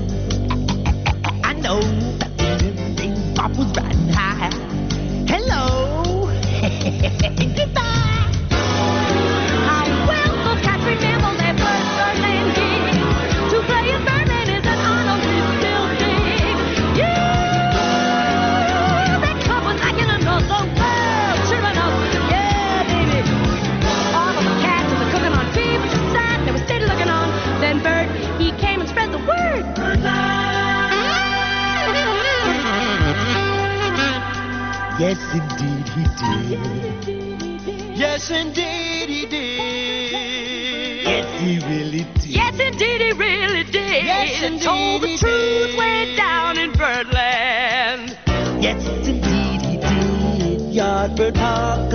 I know that the thing Bob was riding high. Hello, goodbye. How well those cats remember their first Birdland gig. To play in Birdland is an honor we still dig. Yeah, that club was like in another world. Then Bird, he came and spread the word. Yes, indeed he did. Yes, indeed he did. Yes, he really did. Yes, indeed he really did. Yes, indeed told the he truth did. way down in Birdland. Yes, indeed he did. Yardbird Park.